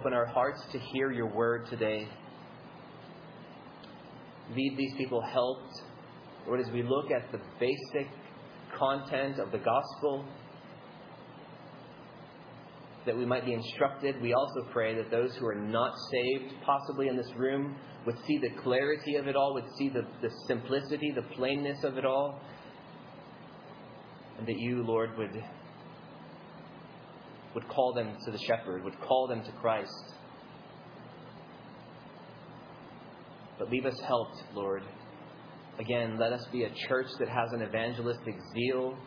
open our hearts to hear your word today. Lead these people helped, Lord, as we look at the basic content of the gospel, that we might be instructed. We also pray that those who are not saved, possibly in this room, would see the clarity of it all, would see the simplicity, the plainness of it all, and that you, Lord, would call them to the shepherd, would call them to Christ. But leave us helped, Lord. Again, let us be a church that has an evangelistic zeal,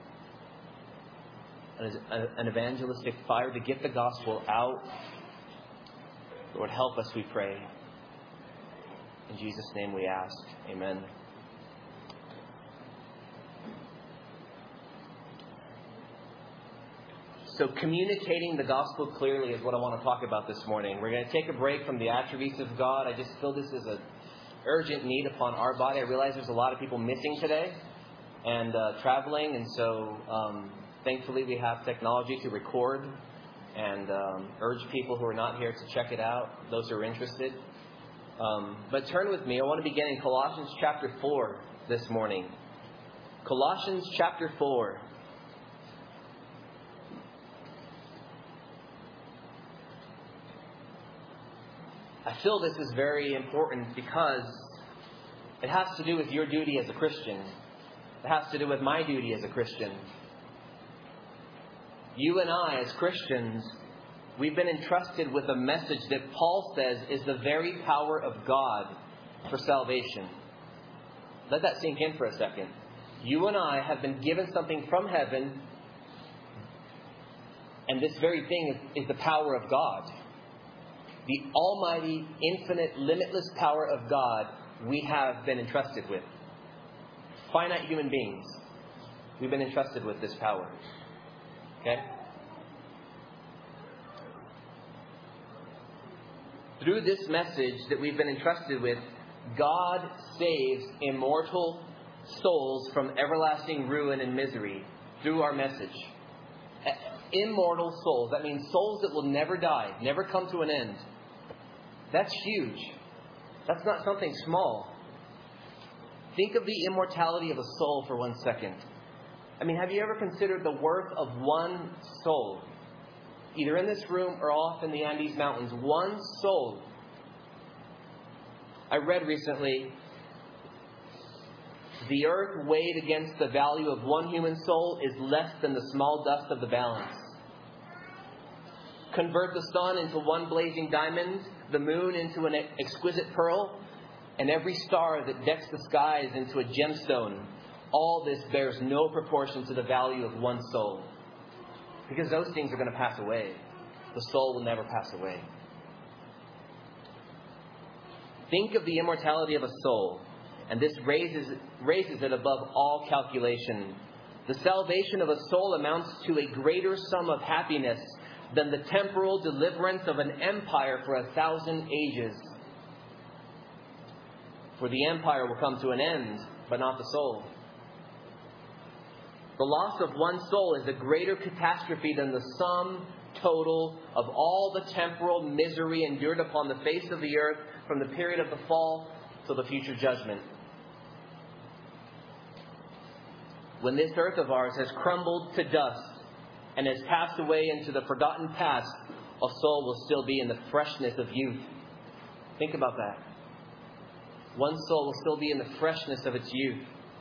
an evangelistic fire to get the gospel out. Lord, help us, we pray. In Jesus' name we ask. Amen. So communicating the gospel clearly is what I want to talk about this morning. We're going to take a break from the attributes of God. I just feel this is an urgent need upon our body. I realize there's a lot of people missing today and traveling. And so thankfully we have technology to record and urge people who are not here to check it out, those who are interested. But turn with me. I want to begin in Colossians chapter 4 this morning. Colossians chapter 4. I feel this is very important because it has to do with your duty as a Christian. It has to do with my duty as a Christian. You and I, as Christians, we've been entrusted with a message that Paul says is the very power of God for salvation. Let that sink in for a second. You and I have been given something from heaven, and this very thing is the power of God. The almighty, infinite, limitless power of God we have been entrusted with. Finite human beings, we've been entrusted with this power. Okay? Through this message that we've been entrusted with, God saves immortal souls from everlasting ruin and misery through our message. Immortal souls. That means souls that will never die, never come to an end. That's huge. That's not something small. Think of the immortality of a soul for 1 second. I mean, have you ever considered the worth of one soul? Either in this room or off in the Andes Mountains. One soul. I read recently, the earth weighed against the value of one human soul is less than the small dust of the balance. Convert the sun into one blazing diamond, the moon into an exquisite pearl, and every star that decks the skies into a gemstone. All this bears no proportion to the value of one soul. Because those things are going to pass away. The soul will never pass away. Think of the immortality of a soul, and this raises it above all calculation. The salvation of a soul amounts to a greater sum of happiness than the temporal deliverance of an empire for 1,000 ages. For the empire will come to an end, but not the soul. The loss of one soul is a greater catastrophe than the sum total of all the temporal misery endured upon the face of the earth from the period of the fall to the future judgment. When this earth of ours has crumbled to dust and has passed away into the forgotten past, a soul will still be in the freshness of youth. Think about that. One soul will still be in the freshness of its youth.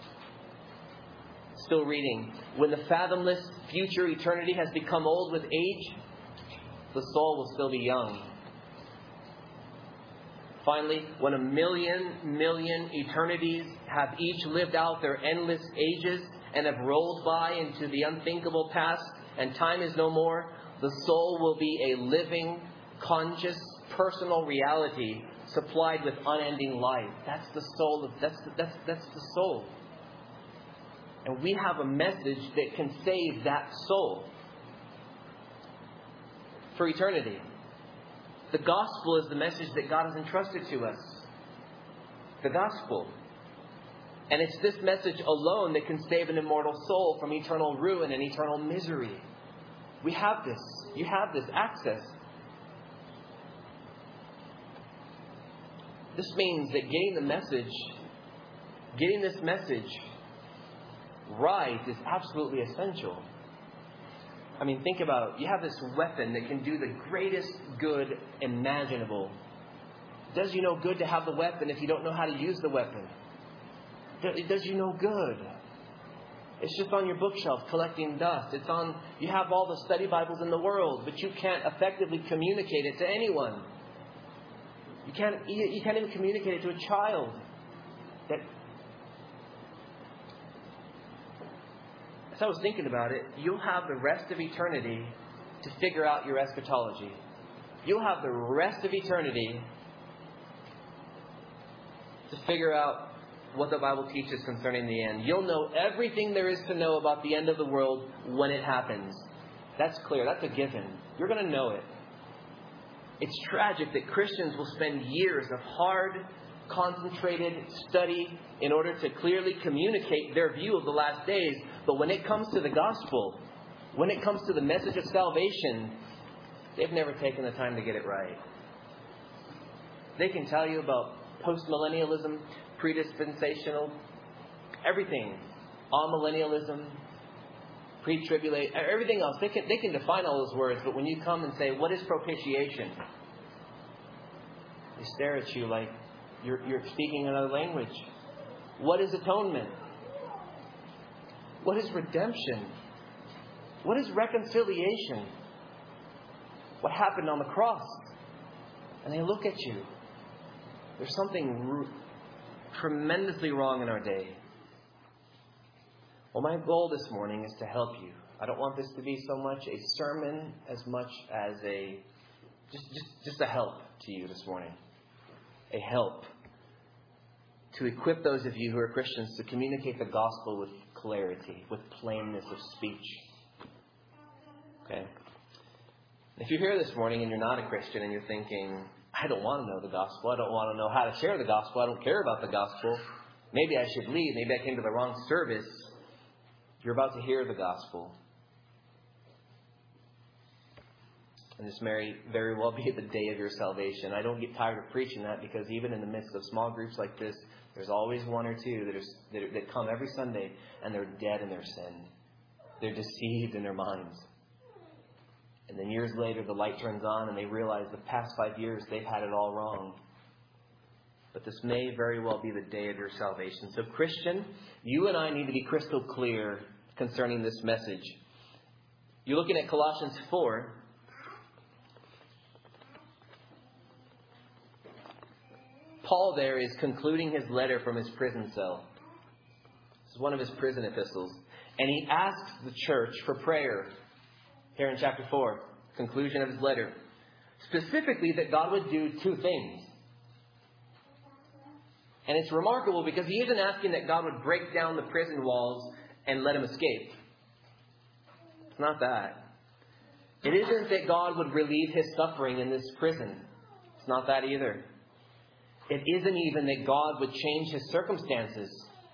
Still reading. When the fathomless future eternity has become old with age, the soul will still be young. Finally, when 1,000,000 eternities have each lived out their endless ages and have rolled by into the unthinkable past, and time is no more, the soul will be a living, conscious, personal reality supplied with unending life. That's the soul. That's the soul. And we have a message that can save that soul for eternity. The gospel is the message that God has entrusted to us. The gospel. And it's this message alone that can save an immortal soul from eternal ruin and eternal misery. We have this. You have this access. This means that getting this message right is absolutely essential. I mean, think about it. You have this weapon that can do the greatest good imaginable. It does you no good to have the weapon if you don't know how to use the weapon. It does you no good. It's just on your bookshelf collecting dust. You have all the study Bibles in the world, but you can't effectively communicate it to anyone. You can't even communicate it to a child. As I was thinking about it, you'll have the rest of eternity to figure out your eschatology. You'll have the rest of eternity to figure out what the Bible teaches concerning the end. You'll know everything there is to know about the end of the world when it happens. That's clear. That's a given. You're going to know it. It's tragic that Christians will spend years of hard, concentrated study in order to clearly communicate their view of the last days. But when it comes to the gospel, when it comes to the message of salvation, they've never taken the time to get it right. They can tell you about postmillennialism, predispensational, everything, amillennialism, pre-tribulation, everything else. They can define all those words, but when you come and say, what is propitiation? They stare at you like you're speaking another language. What is atonement? What is redemption? What is reconciliation? What happened on the cross? And they look at you. There's something tremendously wrong in our day. Well, my goal this morning is to help you. I don't want this to be so much a sermon as much as just a help to you this morning. A help to equip those of you who are Christians to communicate the gospel with clarity, with plainness of speech. Okay? If you're here this morning and you're not a Christian and you're thinking, I don't want to know the gospel. I don't want to know how to share the gospel. I don't care about the gospel. Maybe I should leave. Maybe I came to the wrong service. You're about to hear the gospel. And this may very well be the day of your salvation. I don't get tired of preaching that because even in the midst of small groups like this, there's always one or two that come every Sunday and they're dead in their sin. They're deceived in their minds. And then years later, the light turns on and they realize the past 5 years they've had it all wrong. But this may very well be the day of your salvation. So Christian, you and I need to be crystal clear concerning this message. You're looking at Colossians 4. Paul there is concluding his letter from his prison cell. This is one of his prison epistles. And he asks the church for prayer. Here in chapter 4, conclusion of his letter. Specifically that God would do two things. And it's remarkable because he isn't asking that God would break down the prison walls and let him escape. It's not that. It isn't that God would relieve his suffering in this prison. It's not that either. It isn't even that God would change his circumstances.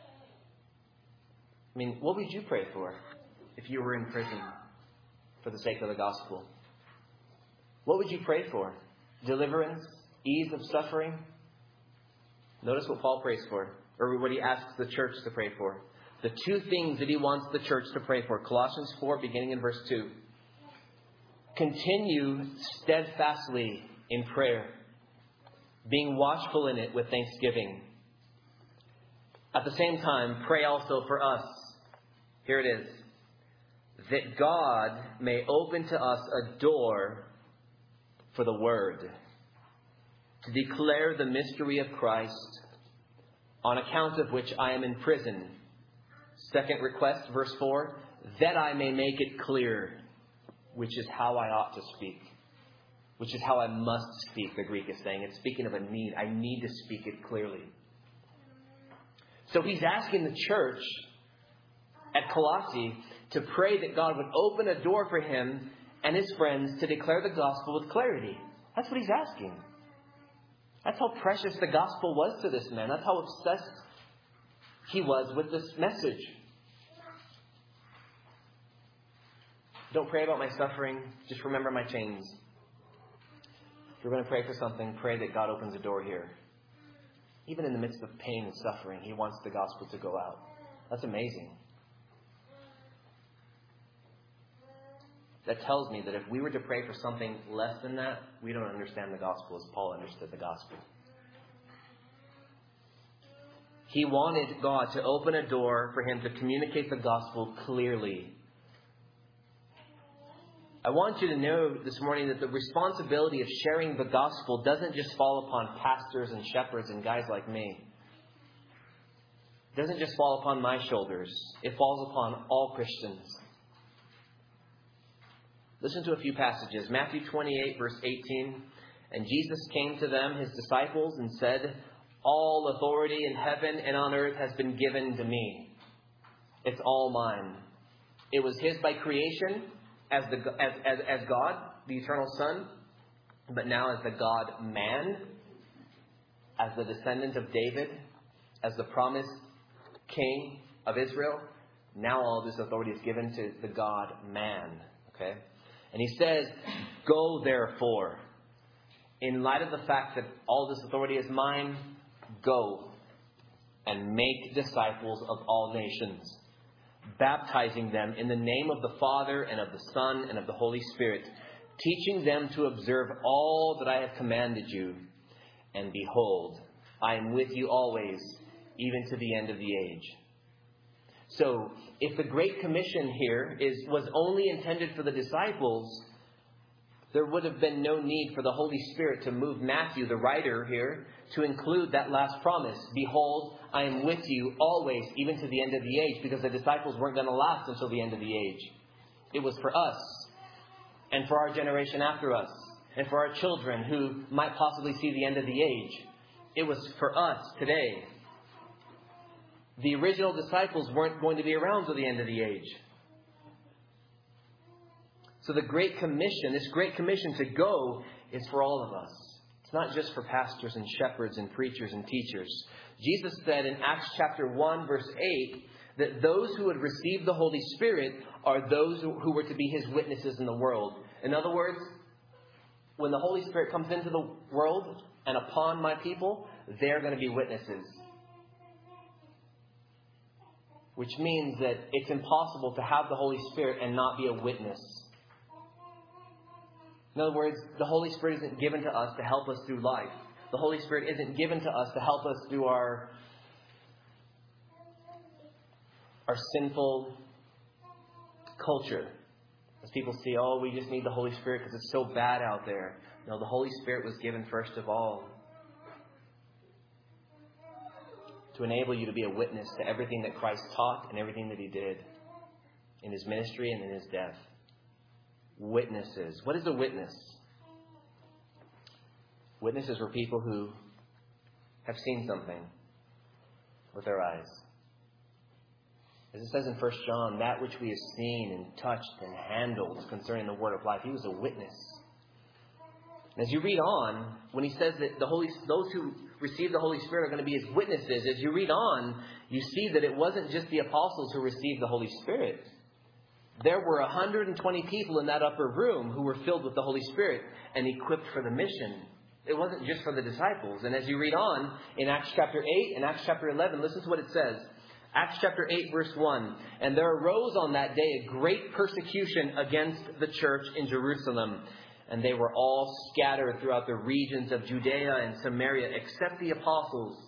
I mean, what would you pray for if you were in prison for the sake of the gospel? What would you pray for? Deliverance? Ease of suffering? Notice what Paul prays for, or what he asks the church to pray for. The two things that he wants the church to pray for. Colossians 4, beginning in verse 2. Continue steadfastly in prayer, being watchful in it with thanksgiving. At the same time, pray also for us. Here it is. That God may open to us a door for the word, to declare the mystery of Christ, on account of which I am in prison. Second request, verse 4, that I may make it clear, which is how I ought to speak, which is how I must speak, the Greek is saying. It's speaking of a need. I need to speak it clearly. So he's asking the church at Colossae to pray that God would open a door for him and his friends to declare the gospel with clarity. That's what he's asking. That's how precious the gospel was to this man. That's how obsessed he was with this message. Don't pray about my suffering. Just remember my chains. If you're going to pray for something, pray that God opens a door here. Even in the midst of pain and suffering, He wants the gospel to go out. That's amazing. That tells me that if we were to pray for something less than that, we don't understand the gospel as Paul understood the gospel. He wanted God to open a door for him to communicate the gospel clearly. I want you to know this morning that the responsibility of sharing the gospel doesn't just fall upon pastors and shepherds and guys like me. It doesn't just fall upon my shoulders. It falls upon all Christians. Listen to a few passages. Matthew 28, verse 18. And Jesus came to them, His disciples, and said, all authority in heaven and on earth has been given to me. It's all mine. It was His by creation as God, the eternal Son, but now as the God-man, as the descendant of David, as the promised King of Israel. Now all this authority is given to the God-man. Okay? And He says, go therefore. In light of the fact that all this authority is mine, go and make disciples of all nations, baptizing them in the name of the Father and of the Son and of the Holy Spirit, teaching them to observe all that I have commanded you. And behold, I am with you always, even to the end of the age. So, if the Great Commission here was only intended for the disciples, there would have been no need for the Holy Spirit to move Matthew, the writer here, to include that last promise. Behold, I am with you always, even to the end of the age, because the disciples weren't going to last until the end of the age. It was for us, and for our generation after us, and for our children who might possibly see the end of the age. It was for us today. The original disciples weren't going to be around till the end of the age. So the Great Commission, this Great Commission to go, is for all of us. It's not just for pastors and shepherds and preachers and teachers. Jesus said in Acts chapter 1, verse 8, that those who would receive the Holy Spirit are those who were to be His witnesses in the world. In other words, when the Holy Spirit comes into the world and upon my people, they're going to be witnesses. Which means that it's impossible to have the Holy Spirit and not be a witness. In other words, the Holy Spirit isn't given to us to help us through life. The Holy Spirit isn't given to us to help us through our sinful culture. As people see, oh, we just need the Holy Spirit because it's so bad out there. No, the Holy Spirit was given first of all to enable you to be a witness to everything that Christ taught and everything that He did in His ministry and in His death. Witnesses. What is a witness? Witnesses were people who have seen something with their eyes. As it says in 1 John, that which we have seen and touched and handled concerning the word of life, he was a witness. And as you read on, when he says that those who receive the Holy Spirit are going to be His witnesses, as you read on, you see that it wasn't just the apostles who received the Holy Spirit. There were 120 people in that upper room who were filled with the Holy Spirit and equipped for the mission. It wasn't just for the disciples. And as you read on in Acts chapter 8 and Acts chapter 11, listen to what it says. Acts chapter 8, verse 1. And there arose on that day a great persecution against the church in Jerusalem. And they were all scattered throughout the regions of Judea and Samaria, except the apostles.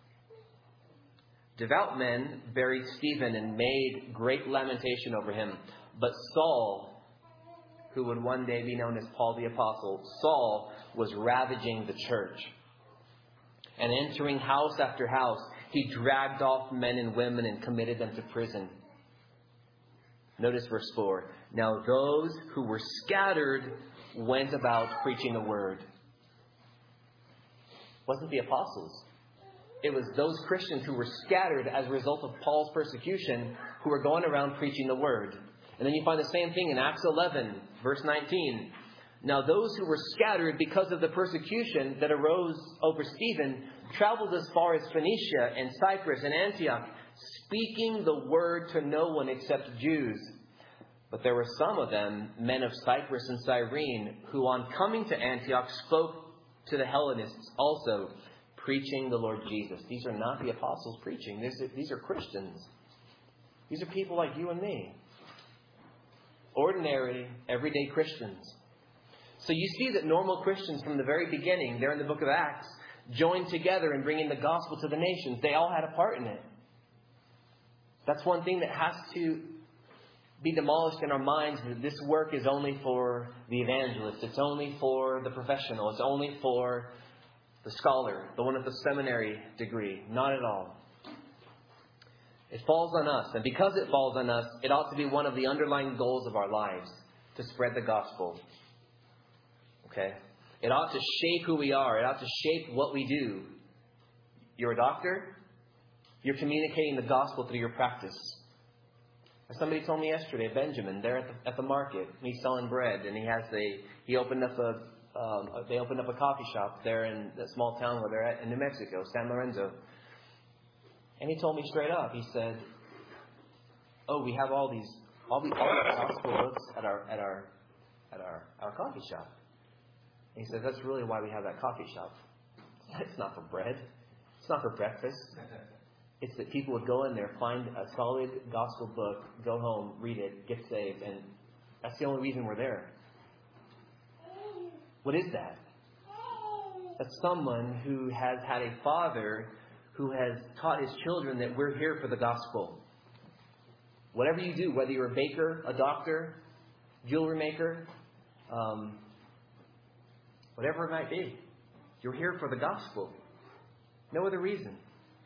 Devout men buried Stephen and made great lamentation over him. But Saul, who would one day be known as Paul the Apostle, Saul was ravaging the church. And entering house after house, he dragged off men and women and committed them to prison. Notice verse 4. Now those who were scattered went about preaching the word. It wasn't the apostles. It was those Christians who were scattered as a result of Paul's persecution who were going around preaching the word. And then you find the same thing in Acts 11, verse 19. Now those who were scattered because of the persecution that arose over Stephen traveled as far as Phoenicia and Cyprus and Antioch, speaking the word to no one except Jews. But there were some of them, men of Cyprus and Cyrene, who on coming to Antioch spoke to the Hellenists also, preaching the Lord Jesus. These are not the apostles preaching. These are Christians. These are people like you and me. Ordinary, everyday Christians. So you see that normal Christians from the very beginning, there in the book of Acts, joined together in bringing the gospel to the nations. They all had a part in it. That's one thing that has to be demolished in our minds, that this work is only for the evangelist. It's only for the professional. It's only for the scholar, the one with the seminary degree. Not at all. It falls on us. And because it falls on us, it ought to be one of the underlying goals of our lives, to spread the gospel. Okay? It ought to shape who we are. It ought to shape what we do. You're a doctor. You're communicating the gospel through your practice. Somebody told me yesterday, Benjamin, there at the market, he's selling bread, and they opened up a coffee shop there in the small town where they're at in New Mexico, San Lorenzo. And he told me straight up, he said, "Oh, we have all these gospel books at our coffee shop." And he said, "That's really why we have that coffee shop. It's not for bread. It's not for breakfast. It's that people would go in there, find a solid gospel book, go home, read it, get saved, and that's the only reason we're there." What is that? That's someone who has had a father who has taught his children that we're here for the gospel. Whatever you do, whether you're a baker, a doctor, jewelry maker, whatever it might be, you're here for the gospel. No other reason.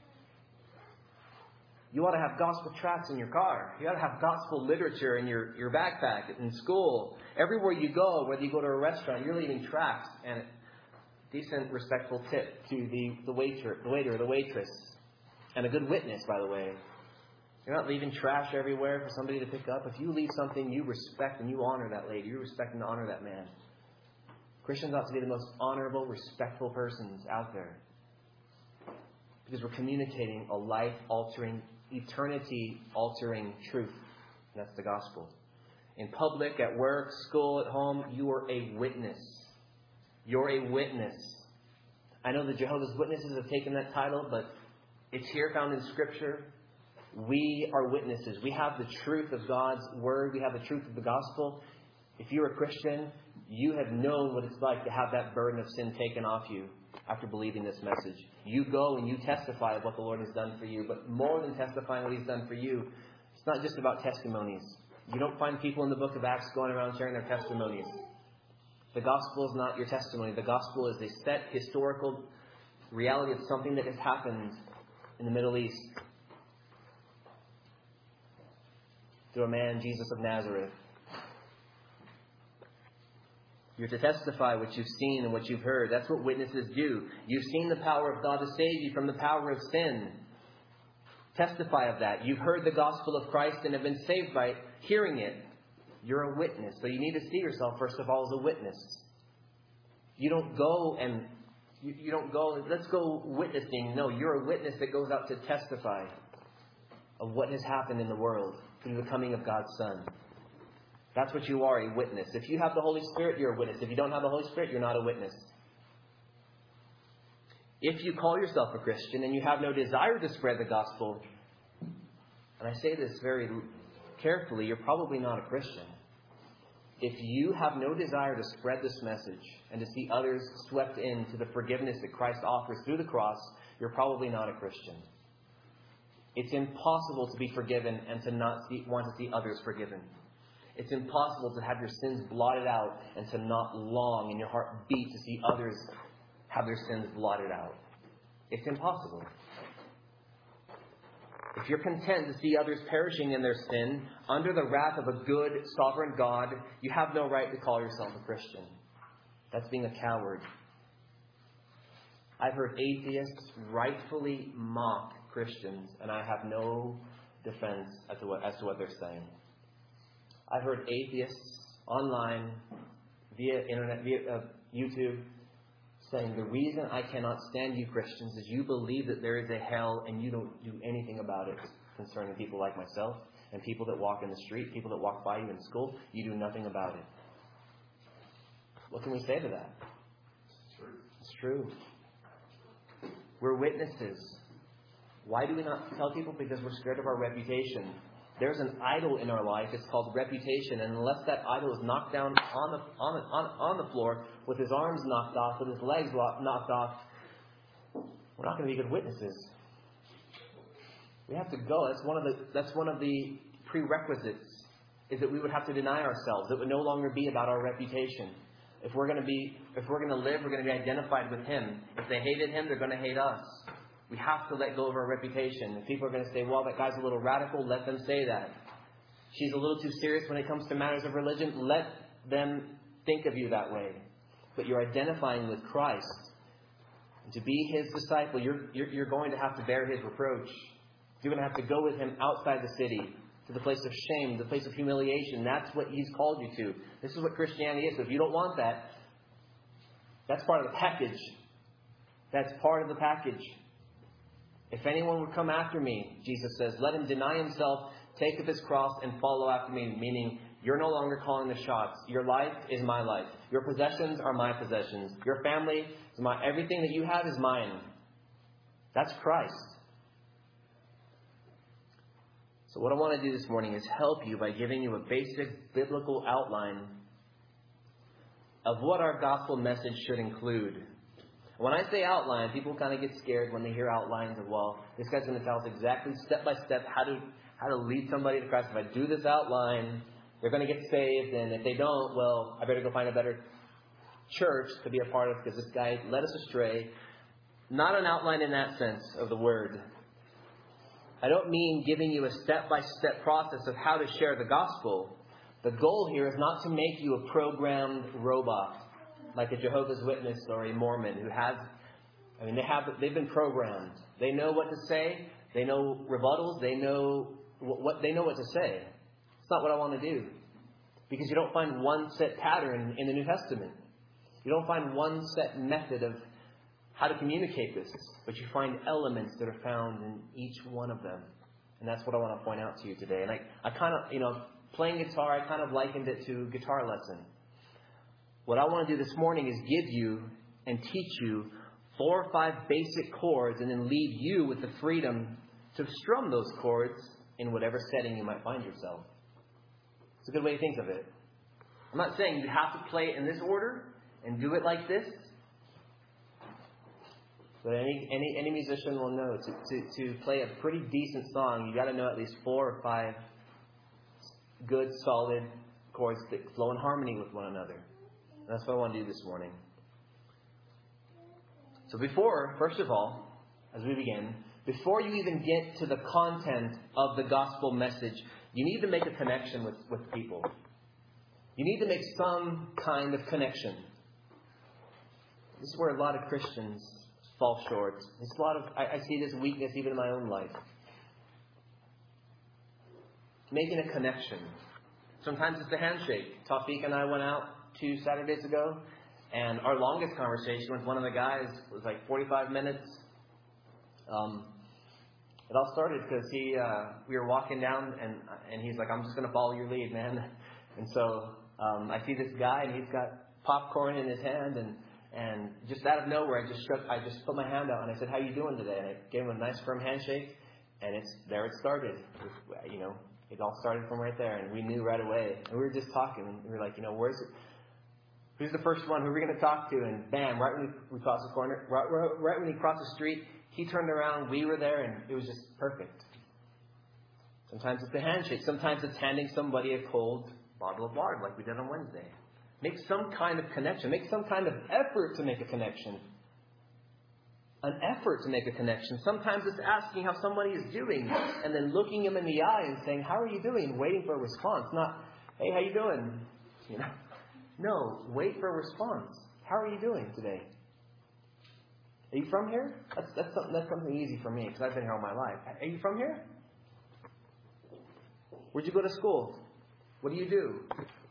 You ought to have gospel tracts in your car. You ought to have gospel literature in your backpack, in school. Everywhere you go, whether you go to a restaurant, you're leaving tracts and a decent, respectful tip to the waiter or the waitress. And a good witness, by the way. You're not leaving trash everywhere for somebody to pick up. If you leave something, you respect and you honor that lady. You respect and honor that man. Christians ought to be the most honorable, respectful persons out there. Because we're communicating a life-altering, eternity-altering truth. And that's the gospel. In public, at work, school, at home, you are a witness. You're a witness. I know the Jehovah's Witnesses have taken that title, but it's here found in Scripture. We are witnesses. We have the truth of God's Word. We have the truth of the gospel. If you're a Christian, you have known what it's like to have that burden of sin taken off you after believing this message. You go and you testify of what the Lord has done for you. But more than testifying what He's done for you, it's not just about testimonies. You don't find people in the book of Acts going around sharing their testimonies. The gospel is not your testimony. The gospel is a set historical reality of something that has happened in the Middle East through a man, Jesus of Nazareth. You're to testify what you've seen and what you've heard. That's what witnesses do. You've seen the power of God to save you from the power of sin. Testify of that. You've heard the gospel of Christ and have been saved by hearing it. You're a witness. So you need to see yourself, first of all, as a witness. You don't go, let's go witnessing. No, you're a witness that goes out to testify of what has happened in the world through the coming of God's Son. That's what you are, a witness. If you have the Holy Spirit, you're a witness. If you don't have the Holy Spirit, you're not a witness. If you call yourself a Christian and you have no desire to spread the gospel, and I say this very carefully, you're probably not a Christian. If you have no desire to spread this message and to see others swept into the forgiveness that Christ offers through the cross, you're probably not a Christian. It's impossible to be forgiven and to not want to see others forgiven. It's impossible to have your sins blotted out and to not long in your heart beat to see others have their sins blotted out. It's impossible. If you're content to see others perishing in their sin under the wrath of a good, sovereign God, you have no right to call yourself a Christian. That's being a coward. I've heard atheists rightfully mock Christians, and I have no defense as to what they're saying. I've heard atheists online, via internet, via YouTube, saying the reason I cannot stand you Christians is you believe that there is a hell and you don't do anything about it concerning people like myself and people that walk in the street, people that walk by you in school. You do nothing about it. What can we say to that? It's true. We're witnesses. Why do we not tell people? Because we're scared of our reputation. There's an idol in our life. It's called reputation. And unless that idol is knocked down on the floor, with his arms knocked off, with his legs knocked off, we're not going to be good witnesses. We have to go. That's one of the prerequisites, is that we would have to deny ourselves. It would no longer be about our reputation. If we're going to live, we're going to be identified with Him. If they hated Him, they're going to hate us. We have to let go of our reputation. If people are going to say, well, that guy's a little radical, let them say that. She's a little too serious when it comes to matters of religion, let them think of you that way. But you're identifying with Christ. And to be His disciple, you're going to have to bear His reproach. You're going to have to go with Him outside the city, to the place of shame, the place of humiliation. That's what He's called you to. This is what Christianity is. So if you don't want that, that's part of the package. That's part of the package. If anyone would come after me, Jesus says, let him deny himself, take up his cross, and follow after me. Meaning, you're no longer calling the shots. Your life is my life. Your possessions are my possessions. Your family is my. Everything that you have is mine. That's Christ. So what I want to do this morning is help you by giving you a basic biblical outline of what our gospel message should include. When I say outline, people kind of get scared when they hear outlines of, well, this guy's going to tell us exactly step by step how to lead somebody to Christ. If I do this outline, they're going to get saved. And if they don't, well, I better go find a better church to be a part of because this guy led us astray. Not an outline in that sense of the word. I don't mean giving you a step-by-step process of how to share the gospel. The goal here is not to make you a programmed robot, like a Jehovah's Witness or a Mormon who has, they've been programmed. They know what to say. They know rebuttals. They know what to say. It's not what I want to do. Because you don't find one set pattern in the New Testament. You don't find one set method of how to communicate this. But you find elements that are found in each one of them. And that's what I want to point out to you today. And I kind of, playing guitar, I kind of likened it to a guitar lesson. What I want to do this morning is give you and teach you 4 or 5 basic chords and then leave you with the freedom to strum those chords in whatever setting you might find yourself. It's a good way to think of it. I'm not saying you have to play it in this order and do it like this. But any musician will know to play a pretty decent song, you got to know at least 4 or 5 good, solid chords that flow in harmony with one another. That's what I want to do this morning. So first of all, as we begin, before you even get to the content of the gospel message, you need to make a connection with people. You need to make some kind of connection. This is where a lot of Christians fall short. I see this weakness even in my own life. Making a connection. Sometimes it's a handshake. Tawfiq and I went out 2 Saturdays ago, and our longest conversation with one of the guys was like 45 minutes. It all started because we were walking down, and he's like, "I'm just going to follow your lead, man." And so I see this guy, and he's got popcorn in his hand, and just out of nowhere, I just put my hand out, and I said, "How you doing today?" And I gave him a nice firm handshake, and it started. It all started from right there, and we knew right away. And we were just talking, and we were like, who's the first one? Who are we going to talk to? And bam, right when we crossed the corner, right when he crossed the street, he turned around, we were there, and it was just perfect. Sometimes it's a handshake. Sometimes it's handing somebody a cold bottle of water, like we did on Wednesday. Make some kind of connection. Make some kind of effort to make a connection. An effort to make a connection. Sometimes it's asking how somebody is doing, and then looking him in the eye and saying, "How are you doing?" Waiting for a response. Not, "Hey, how you doing?" No, wait for a response. How are you doing today? Are you from here? That's something easy for me because I've been here all my life. Are you from here? Where'd you go to school? What do you do?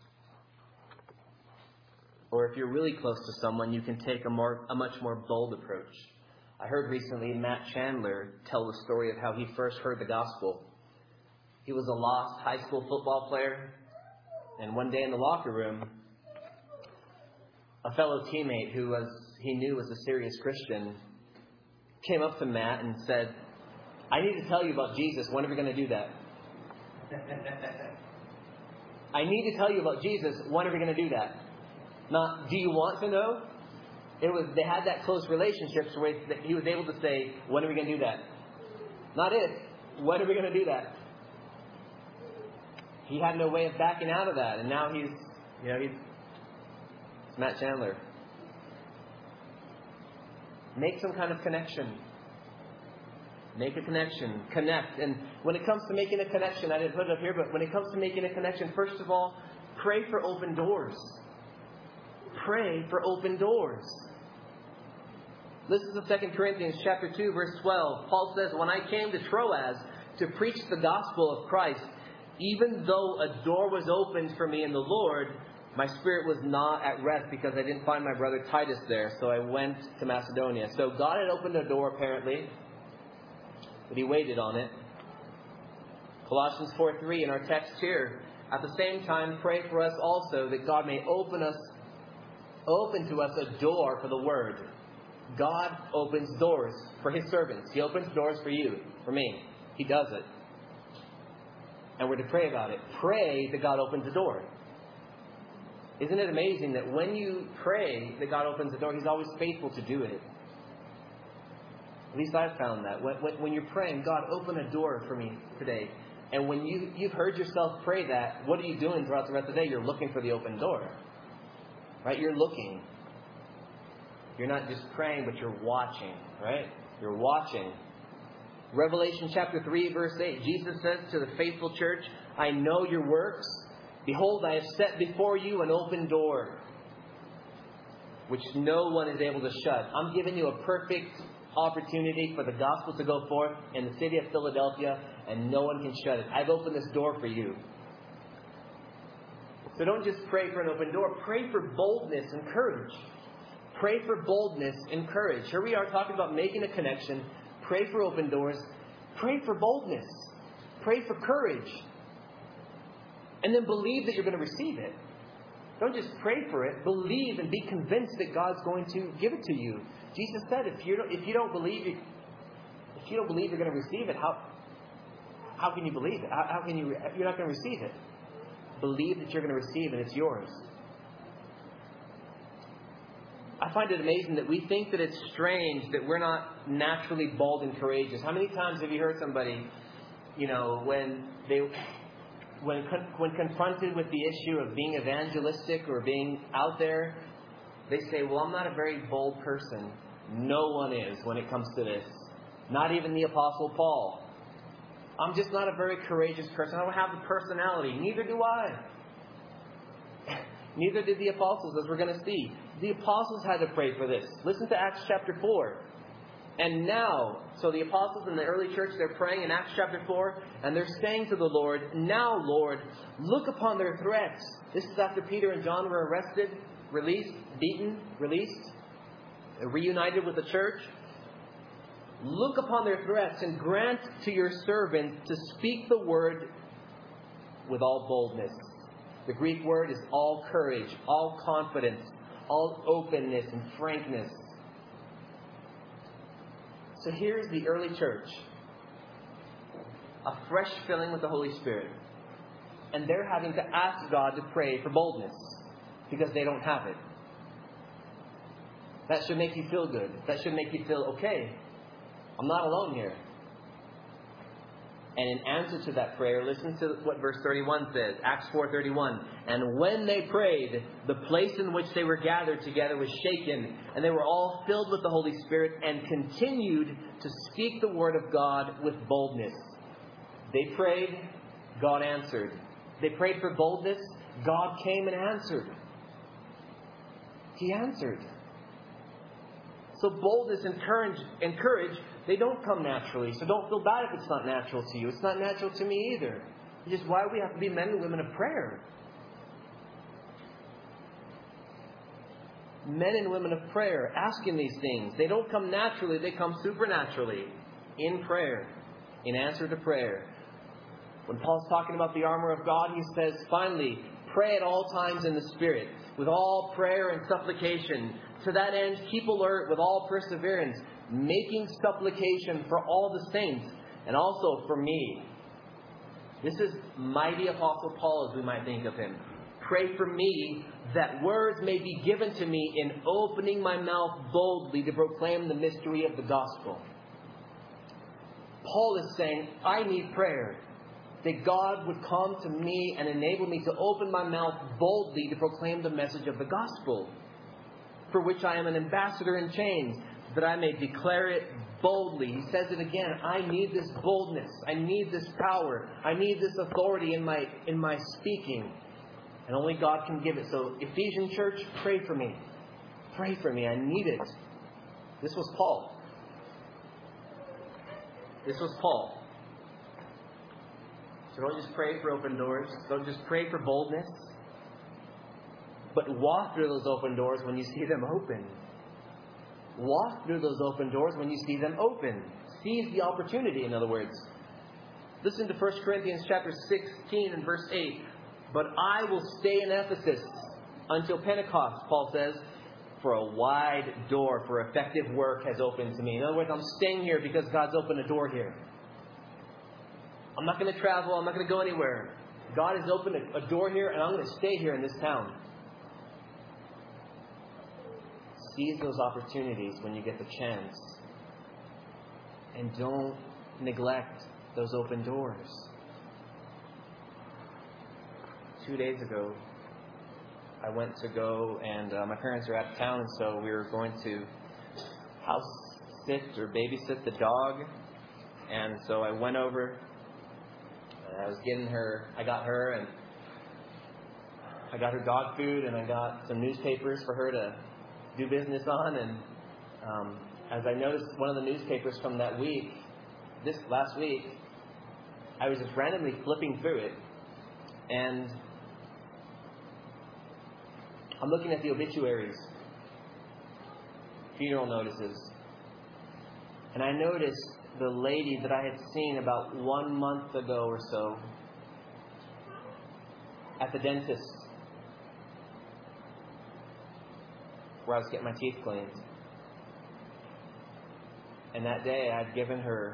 Or if you're really close to someone, you can take a much more bold approach. I heard recently Matt Chandler tell the story of how he first heard the gospel. He was a lost high school football player, and one day in the locker room, a fellow teammate who he knew was a serious Christian came up to Matt and said, I need to tell you about Jesus. When are we going to do that? I need to tell you about Jesus. When are we going to do that? Not, do you want to know? They had that close relationship so that he was able to say, when are we going to do that? Not if. When are we going to do that? He had no way of backing out of that. And now he's Matt Chandler. Make some kind of connection. Make a connection. Connect. And when it comes to making a connection, I didn't put it up here, but when it comes to making a connection, first of all, pray for open doors. Pray for open doors. Listen to 2 Corinthians chapter 2, verse 12. Paul says, when I came to Troas to preach the gospel of Christ, even though a door was opened for me in the Lord, my spirit was not at rest because I didn't find my brother Titus there. So I went to Macedonia. So God had opened a door apparently, but he waited on it. Colossians 4:3 in our text here. At the same time, pray for us also that God may open to us a door for the word. God opens doors for his servants. He opens doors for you, for me. He does it. And we're to pray about it. Pray that God opens the door. Isn't it amazing that when you pray that God opens the door, he's always faithful to do it? At least I've found that. When you're praying, God, open a door for me today. And when you've heard yourself pray that, what are you doing throughout the rest of the day? You're looking for the open door. Right? You're looking. You're not just praying, but you're watching. Right? You're watching. Revelation chapter 3, verse 8. Jesus says to the faithful church, I know your works. Behold, I have set before you an open door, which no one is able to shut. I'm giving you a perfect opportunity for the gospel to go forth in the city of Philadelphia, and no one can shut it. I've opened this door for you. So don't just pray for an open door. Pray for boldness and courage. Pray for boldness and courage. Here we are talking about making a connection. Pray for open doors. Pray for boldness. Pray for courage. And then believe that you're going to receive it. Don't just pray for it. Believe and be convinced that God's going to give it to you. Jesus said, if you don't believe you're going to receive it, how can you believe it? How can you're not going to receive it? Believe that you're going to receive and it's yours. I find it amazing that we think that it's strange that we're not naturally bold and courageous. How many times have you heard somebody, when confronted with the issue of being evangelistic or being out there, they say, well, I'm not a very bold person. No one is when it comes to this. Not even the Apostle Paul. I'm just not a very courageous person. I don't have the personality. Neither do I. Neither did the apostles, as we're going to see. The apostles had to pray for this. Listen to Acts chapter 4. And now, so the apostles in the early church, they're praying in Acts chapter 4, and they're saying to the Lord, now, Lord, look upon their threats. This is after Peter and John were arrested, released, beaten, released, reunited with the church. Look upon their threats and grant to your servant to speak the word with all boldness. The Greek word is all courage, all confidence, all openness and frankness. So here's the early church. A fresh filling with the Holy Spirit. And they're having to ask God to pray for boldness because they don't have it. That should make you feel good. That should make you feel okay. I'm not alone here. And in answer to that prayer, listen to what verse 31 says. Acts 4:31. And when they prayed, the place in which they were gathered together was shaken, and they were all filled with the Holy Spirit and continued to speak the word of God with boldness. They prayed, God answered. They prayed for boldness, God came and answered. He answered. So boldness and courage, they don't come naturally. So don't feel bad if it's not natural to you. It's not natural to me either. Which is why we have to be men and women of prayer. Men and women of prayer, asking these things. They don't come naturally, they come supernaturally. In prayer. In answer to prayer. When Paul's talking about the armor of God, he says, finally, pray at all times in the Spirit, with all prayer and supplication. To that end, keep alert with all perseverance, making supplication for all the saints, and also for me. This is mighty Apostle Paul, as we might think of him. Pray for me that words may be given to me in opening my mouth boldly to proclaim the mystery of the gospel. Paul is saying, I need prayer. That God would come to me and enable me to open my mouth boldly to proclaim the message of the gospel, for which I am an ambassador in chains, that I may declare it boldly. He says it again. I need this boldness. I need this power. I need this authority in my speaking. And only God can give it. So, Ephesian church, pray for me. Pray for me. I need it. This was Paul. This was Paul. So don't just pray for open doors. Don't just pray for boldness. But walk through those open doors when you see them open. Walk through those open doors when you see them open. Seize the opportunity, in other words. Listen to 1 Corinthians chapter 16 and verse 8. But I will stay in Ephesus until Pentecost, Paul says, for a wide door for effective work has opened to me. In other words, I'm staying here because God's opened a door here. I'm not going to travel. I'm not going to go anywhere. God has opened a door here, and I'm going to stay here in this town. Seize those opportunities when you get the chance. And don't neglect those open doors. 2 days ago, I went to go, and my parents are out of town, and so we were going to house sit or babysit the dog. And so I went over, and I got her, and I got her dog food, and I got some newspapers for her to do business on. And as I noticed one of the newspapers from that week, this last week, I was just randomly flipping through it, and I'm looking at the obituaries, funeral notices, and I noticed the lady that I had seen about 1 month ago or so at the dentist, where I was getting my teeth cleaned. And that day I'd given her,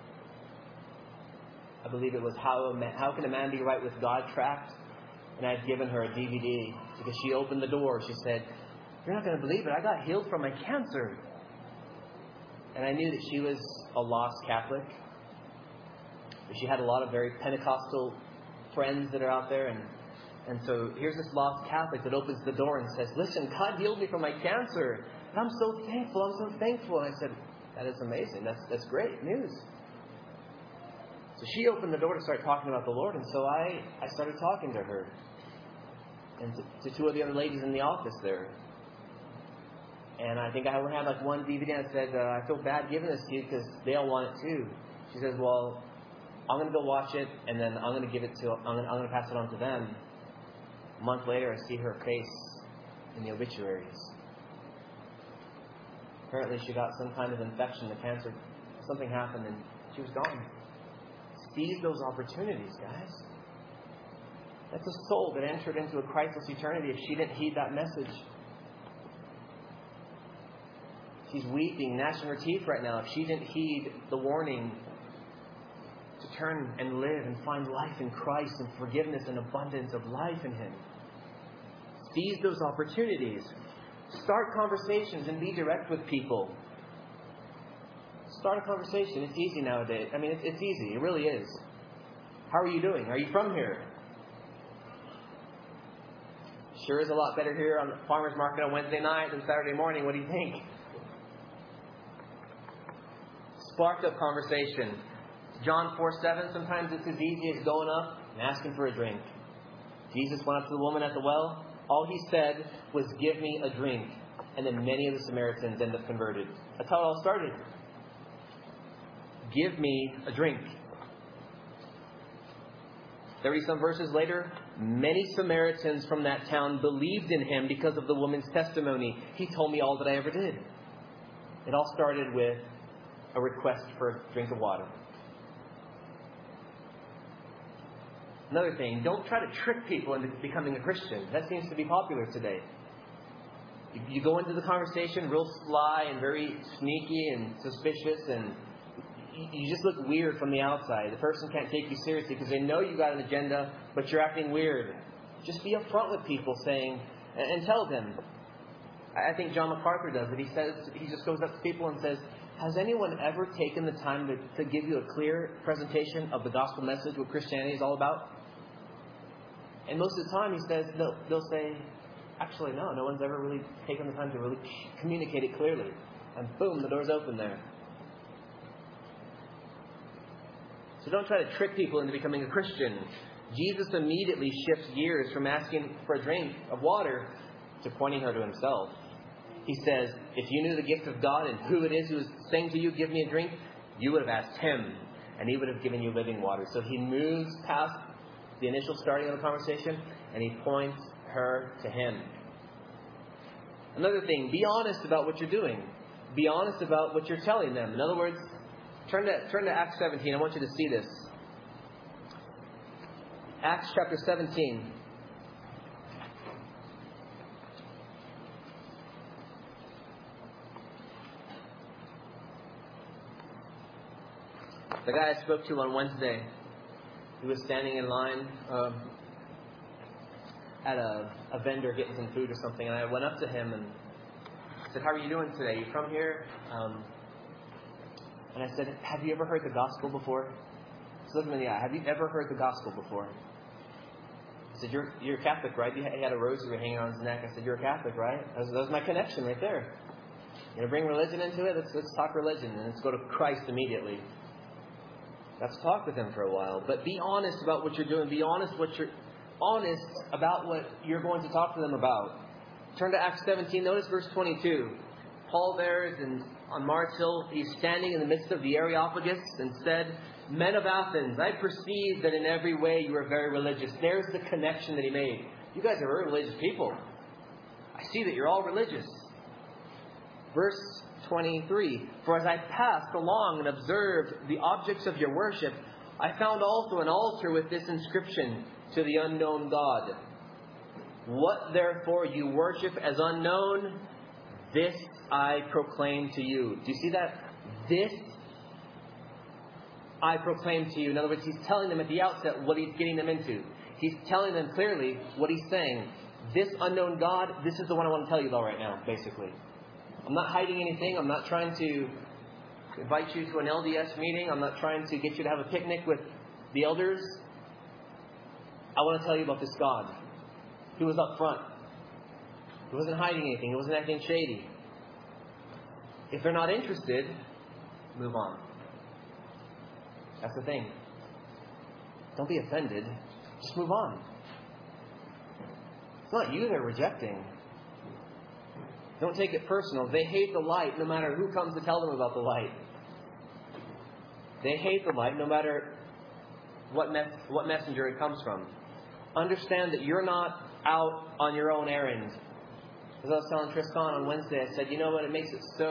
I believe it was How Can a Man Be Right with God tract, and I'd given her a DVD because she opened the door. She said, "You're not going to believe it, I got healed from my cancer." And I knew that she was a lost Catholic. She had a lot of very Pentecostal friends that are out there, and so here's this lost Catholic that opens the door and says, "Listen, God healed me from my cancer, and I'm so thankful. And I said, "That is amazing. That's great news." So she opened the door to start talking about the Lord, and so I started talking to her and to two of the other ladies in the office there. And I think I only had like one DVD, and I said, "I feel bad giving this to you because they all want it too." She says, "Well, I'm going to go watch it, and then I'm going to pass it on to them." A month later, I see her face in the obituaries. Apparently, she got some kind of infection, the cancer, something happened, and she was gone. Seize those opportunities, guys. That's a soul that entered into a Christless eternity if she didn't heed that message. She's weeping, gnashing her teeth right now if she didn't heed the warning to turn and live and find life in Christ and forgiveness and abundance of life in Him. Seize those opportunities. Start conversations and be direct with people. Start a conversation. It's easy nowadays. I mean, it's easy. It really is. How are you doing? Are you from here? Sure is a lot better here on the farmer's market on Wednesday night than Saturday morning. What do you think? Sparked up conversation. John 4:7, sometimes it's as easy as going up and asking for a drink. Jesus went up to the woman at the well. All He said was, "Give me a drink." And then many of the Samaritans end up converted. That's how it all started. Give me a drink. 30-some verses later, many Samaritans from that town believed in Him because of the woman's testimony. "He told me all that I ever did." It all started with a request for a drink of water. Another thing, don't try to trick people into becoming a Christian. That seems to be popular today. You go into the conversation real sly and very sneaky and suspicious, and you just look weird from the outside. The person can't take you seriously because they know you got an agenda, but you're acting weird. Just be upfront with people, saying, and tell them. I think John MacArthur does it. He just goes up to people and says, has anyone ever taken the time to give you a clear presentation of the gospel message, what Christianity is all about? And most of the time he says, they'll say, actually, no one's ever really taken the time to really communicate it clearly. And boom, the door's open there. So don't try to trick people into becoming a Christian. Jesus immediately shifts gears from asking for a drink of water to pointing her to himself. He says, if you knew the gift of God and who it is who is saying to you, give me a drink, you would have asked him, and he would have given you living water. So he moves past the initial starting of the conversation, and he points her to him. Another thing, be honest about what you're doing. Be honest about what you're telling them. In other words, turn to Acts 17. I want you to see this. Acts chapter 17. The guy I spoke to on Wednesday, he was standing in line at a vendor getting some food or something, and I went up to him and said, how are you doing today? You from here? And I said, have you ever heard the gospel before? He looked me in the eye. Have you ever heard the gospel before? I said, you're Catholic, right? He had a rosary hanging on his neck. I said, you're a Catholic, right? That was my connection right there. You know, bring religion into it? Let's talk religion, and let's go to Christ immediately. Let's talk with him for a while. But be honest about what you're doing. Be honest about what you're going to talk to them about. Turn to Acts 17. Notice verse 22. Paul there is on Mars Hill. He's standing in the midst of the Areopagus and said, men of Athens, I perceive that in every way you are very religious. There's the connection that he made. You guys are very religious people. I see that you're all religious. Verse 23. For as I passed along and observed the objects of your worship, I found also an altar with this inscription, to the unknown God. What therefore you worship as unknown, this I proclaim to you. Do you see that? This I proclaim to you. In other words, he's telling them at the outset what he's getting them into. He's telling them clearly what he's saying. This unknown God, this is the one I want to tell you about right now, basically. I'm not hiding anything. I'm not trying to invite you to an LDS meeting. I'm not trying to get you to have a picnic with the elders. I want to tell you about this God who was up front. He wasn't hiding anything. He wasn't acting shady. If they're not interested, move on. That's the thing. Don't be offended. Just move on. It's not you they're rejecting. Don't take it personal. They hate the light no matter who comes to tell them about the light. They hate the light no matter what messenger it comes from. Understand that you're not out on your own errand. As I was telling Tristan on Wednesday, I said, you know what, it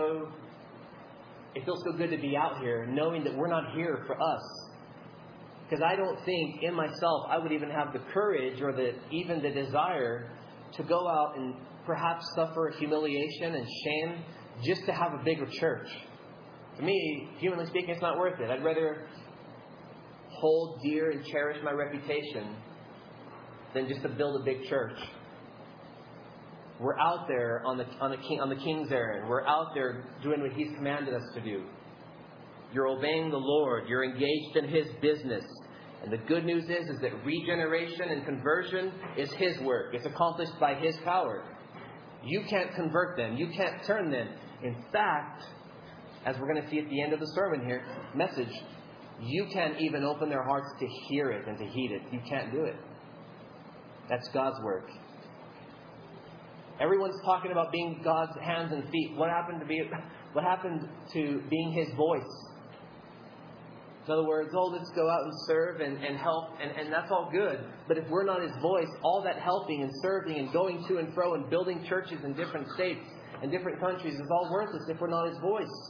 feels so good to be out here knowing that we're not here for us. Because I don't think in myself I would even have the courage or even the desire to go out and perhaps suffer humiliation and shame just to have a bigger church. To me, humanly speaking, it's not worth it. I'd rather hold dear and cherish my reputation than just to build a big church. We're out there on the king's errand. We're out there doing what he's commanded us to do. You're obeying the Lord. You're engaged in his business. And the good news is that regeneration and conversion is his work. It's accomplished by his power. You can't convert them. You can't turn them. In fact, as we're going to see at the end of the sermon here, message, you can't even open their hearts to hear it and to heed it. You can't do it. That's God's work. Everyone's talking about being God's hands and feet. What happened to being his voice? In other words, let's go out and serve and help, and that's all good. But if we're not his voice, all that helping and serving and going to and fro and building churches in different states and different countries is all worthless if we're not his voice.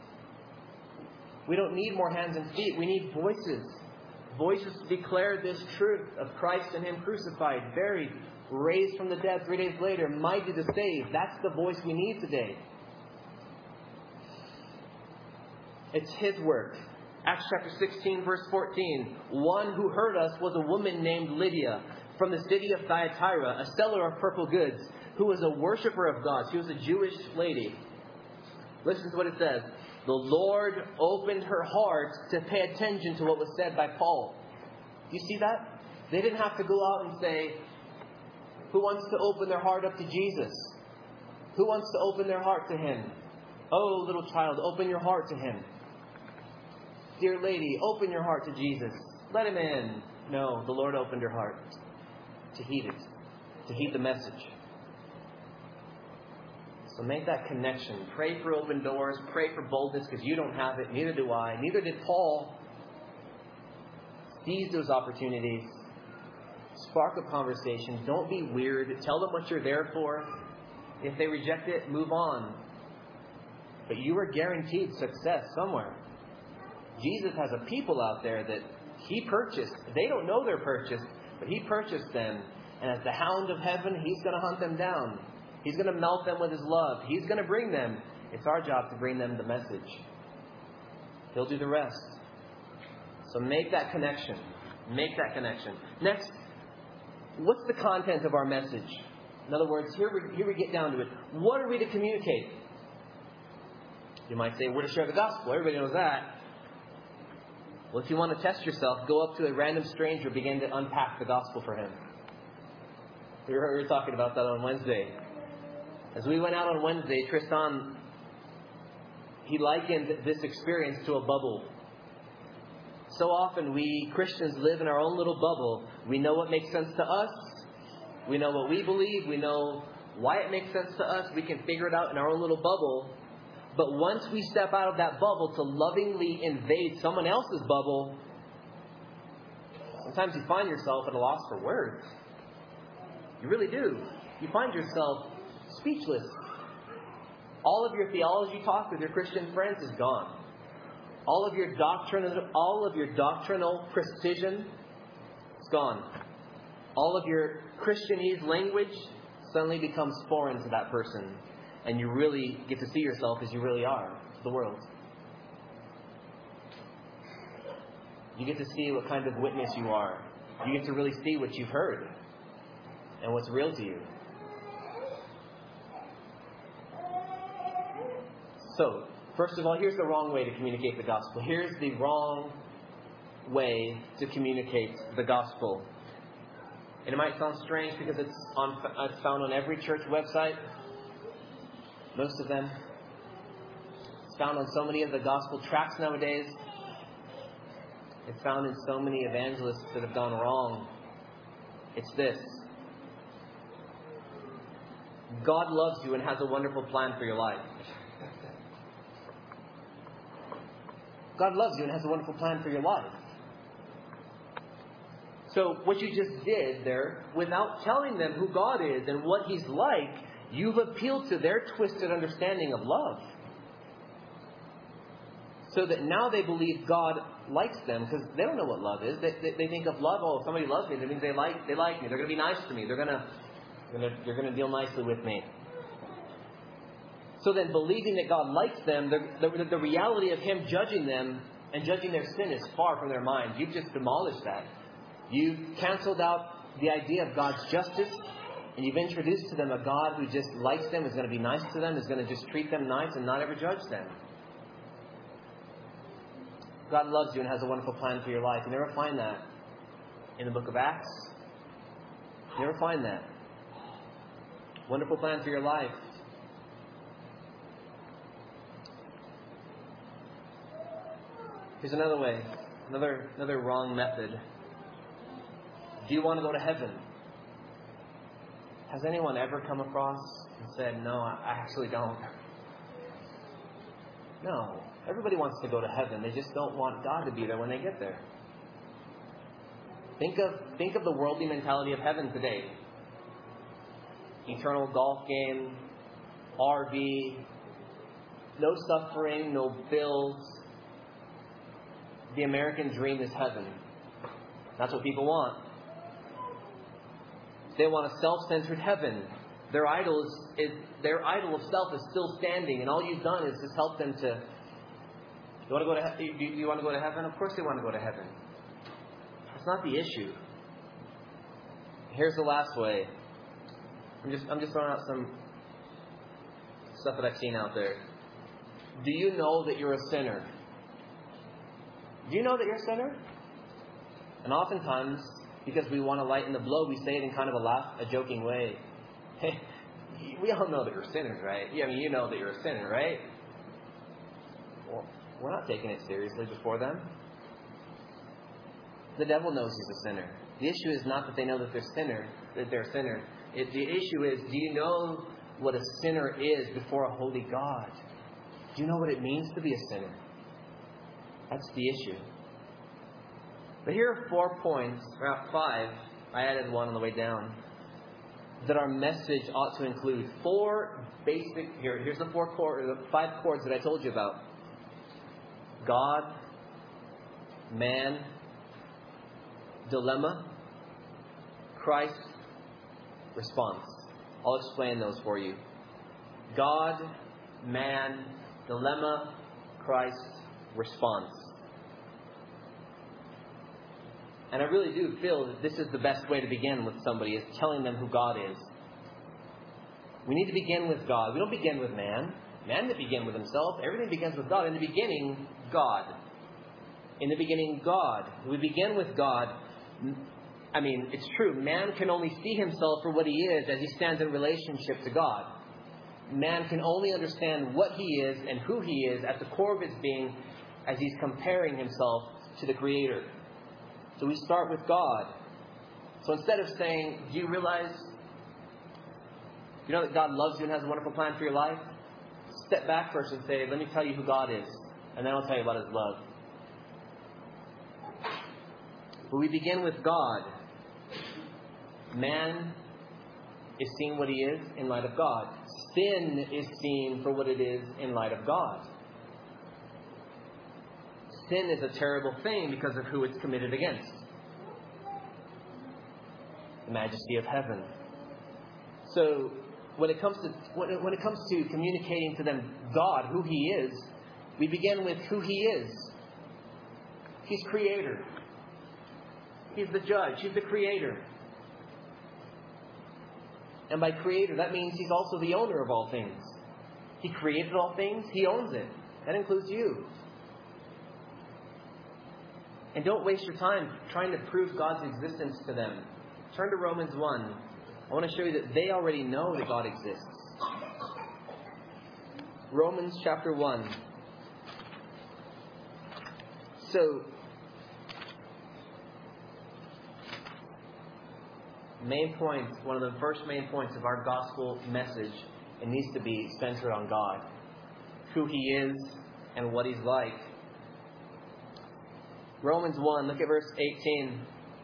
We don't need more hands and feet. We need voices. Voices to declare this truth of Christ and him crucified, buried, raised from the dead 3 days later, mighty to save. That's the voice we need today. It's His work. Acts chapter 16, verse 14. One who heard us was a woman named Lydia from the city of Thyatira, a seller of purple goods, who was a worshiper of God. She was a Jewish lady. Listen to what it says. The Lord opened her heart to pay attention to what was said by Paul. Do you see that? They didn't have to go out and say, who wants to open their heart up to Jesus? Who wants to open their heart to Him? Oh, little child, open your heart to Him. Dear lady, open your heart to Jesus. Let Him in. No, the Lord opened her heart to heed it, to heed the message. So make that connection. Pray for open doors. Pray for boldness, because you don't have it. Neither do I. Neither did Paul. Seize those opportunities. Spark a conversation. Don't be weird. Tell them what you're there for. If they reject it, move on. But you are guaranteed success somewhere. Jesus has a people out there that He purchased. They don't know they're purchased, but He purchased them. And as the hound of heaven, He's going to hunt them down. He's going to melt them with His love. He's going to bring them. It's our job to bring them the message. He'll do the rest. So make that connection. Make that connection. Next, what's the content of our message? In other words, here we get down to it. What are we to communicate? You might say, we're to share the gospel. Everybody knows that. Well, if you want to test yourself, go up to a random stranger, begin to unpack the gospel for him. We were talking about that on Wednesday. As we went out on Wednesday, Tristan, he likened this experience to a bubble. So often we Christians live in our own little bubble. We know what makes sense to us. We know what we believe. We know why it makes sense to us. We can figure it out in our own little bubble. But once we step out of that bubble to lovingly invade someone else's bubble, sometimes you find yourself at a loss for words. You really do. You find yourself speechless. All of your theology talk with your Christian friends is gone. All of your doctrinal precision is gone. All of your Christianese language suddenly becomes foreign to that person. And you really get to see yourself as you really are to the world. You get to see what kind of witness you are. You get to really see what you've heard and what's real to you. So, first of all, here's the wrong way to communicate the gospel. Here's the wrong way to communicate the gospel. And it might sound strange because it's found on every church website. Most of them. It's found on so many of the gospel tracts nowadays. It's found in so many evangelists that have gone wrong. It's this. God loves you and has a wonderful plan for your life. God loves you and has a wonderful plan for your life. So what you just did there, without telling them who God is and what He's like, you've appealed to their twisted understanding of love. So that now they believe God likes them, because they don't know what love is. They think of love, oh, if somebody loves me, that means they like me. They're going to be nice to me. They're going to deal nicely with me. So then, believing that God likes them, the reality of Him judging them and judging their sin is far from their minds. You've just demolished that. You've canceled out the idea of God's justice, and you've introduced to them a God who just likes them, is going to be nice to them, is going to just treat them nice and not ever judge them. God loves you and has a wonderful plan for your life. You never find that in the book of Acts. You never find that. Wonderful plan for your life. Here's another way, another wrong method. Do you want to go to heaven? Has anyone ever come across and said, no, I actually don't? No. Everybody wants to go to heaven. They just don't want God to be there when they get there. Think of the worldly mentality of heaven today. Eternal golf game, RV, no suffering, no bills. The American dream is heaven. That's what people want. They want a self-centered heaven. Their idol of self is still standing, and all you've done is just help them to. You want to go to you want to go to heaven? Of course they want to go to heaven. That's not the issue. Here's the last way. I'm just throwing out some stuff that I've seen out there. Do you know that you're a sinner? Do you know that you're a sinner? And oftentimes, because we want to lighten the blow, we say it in kind of a joking way. Hey, we all know that we're sinners, right? Yeah, I mean, you know that you're a sinner, right? Well, we're not taking it seriously before them. The devil knows he's a sinner. The issue is not that they know that they're a sinner. The issue is, do you know what a sinner is before a holy God? Do you know what it means to be a sinner? That's the issue. But here are 4 points, or 5, I added one on the way down, that our message ought to include. 4 basic, here's the 5 chords that I told you about. God, man, dilemma, Christ, response. I'll explain those for you. God, man, dilemma, Christ, response. And I really do feel that this is the best way to begin with somebody, is telling them who God is. We need to begin with God. We don't begin with man. Man didn't begin with himself. Everything begins with God. In the beginning, God. In the beginning, God. We begin with God. I mean, it's true. Man can only see himself for what he is as he stands in relationship to God. Man can only understand what he is and who he is at the core of his being as he's comparing himself to the Creator. So we start with God. So instead of saying, do you realize, you know that God loves you and has a wonderful plan for your life? Step back first and say, let me tell you who God is. And then I'll tell you about His love. But we begin with God. Man is seeing what he is in light of God. Sin is seen for what it is in light of God. Sin is a terrible thing because of who it's committed against. The majesty of heaven. So when it comes to communicating to them God, who He is, we begin with who He is. He's Creator. He's the Judge. He's the Creator. And by Creator, that means He's also the owner of all things. He created all things. He owns it. That includes you. And don't waste your time trying to prove God's existence to them. Turn to Romans 1. I want to show you that they already know that God exists. Romans chapter 1. So, main points, one of the first main points of our gospel message, it needs to be centered on God. Who He is and what He's like. Romans 1, look at verse 18.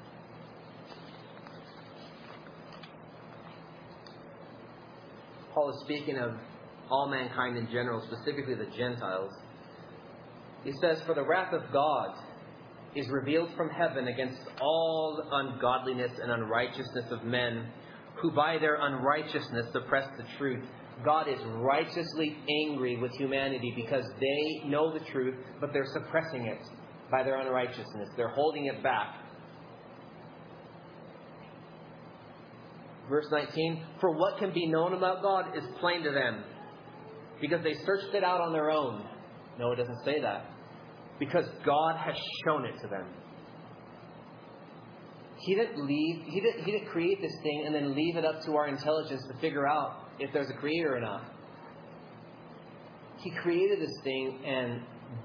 Paul is speaking of all mankind in general, specifically the Gentiles. He says, "For the wrath of God is revealed from heaven against all ungodliness and unrighteousness of men, who by their unrighteousness suppress the truth." God is righteously angry with humanity because they know the truth, but they're suppressing it by their unrighteousness. They're holding it back. Verse 19, "For what can be known about God is plain to them, because they searched it out on their own." No, it doesn't say that. Because God has shown it to them. He didn't create this thing and then leave it up to our intelligence to figure out if there's a creator or not. He created this thing, and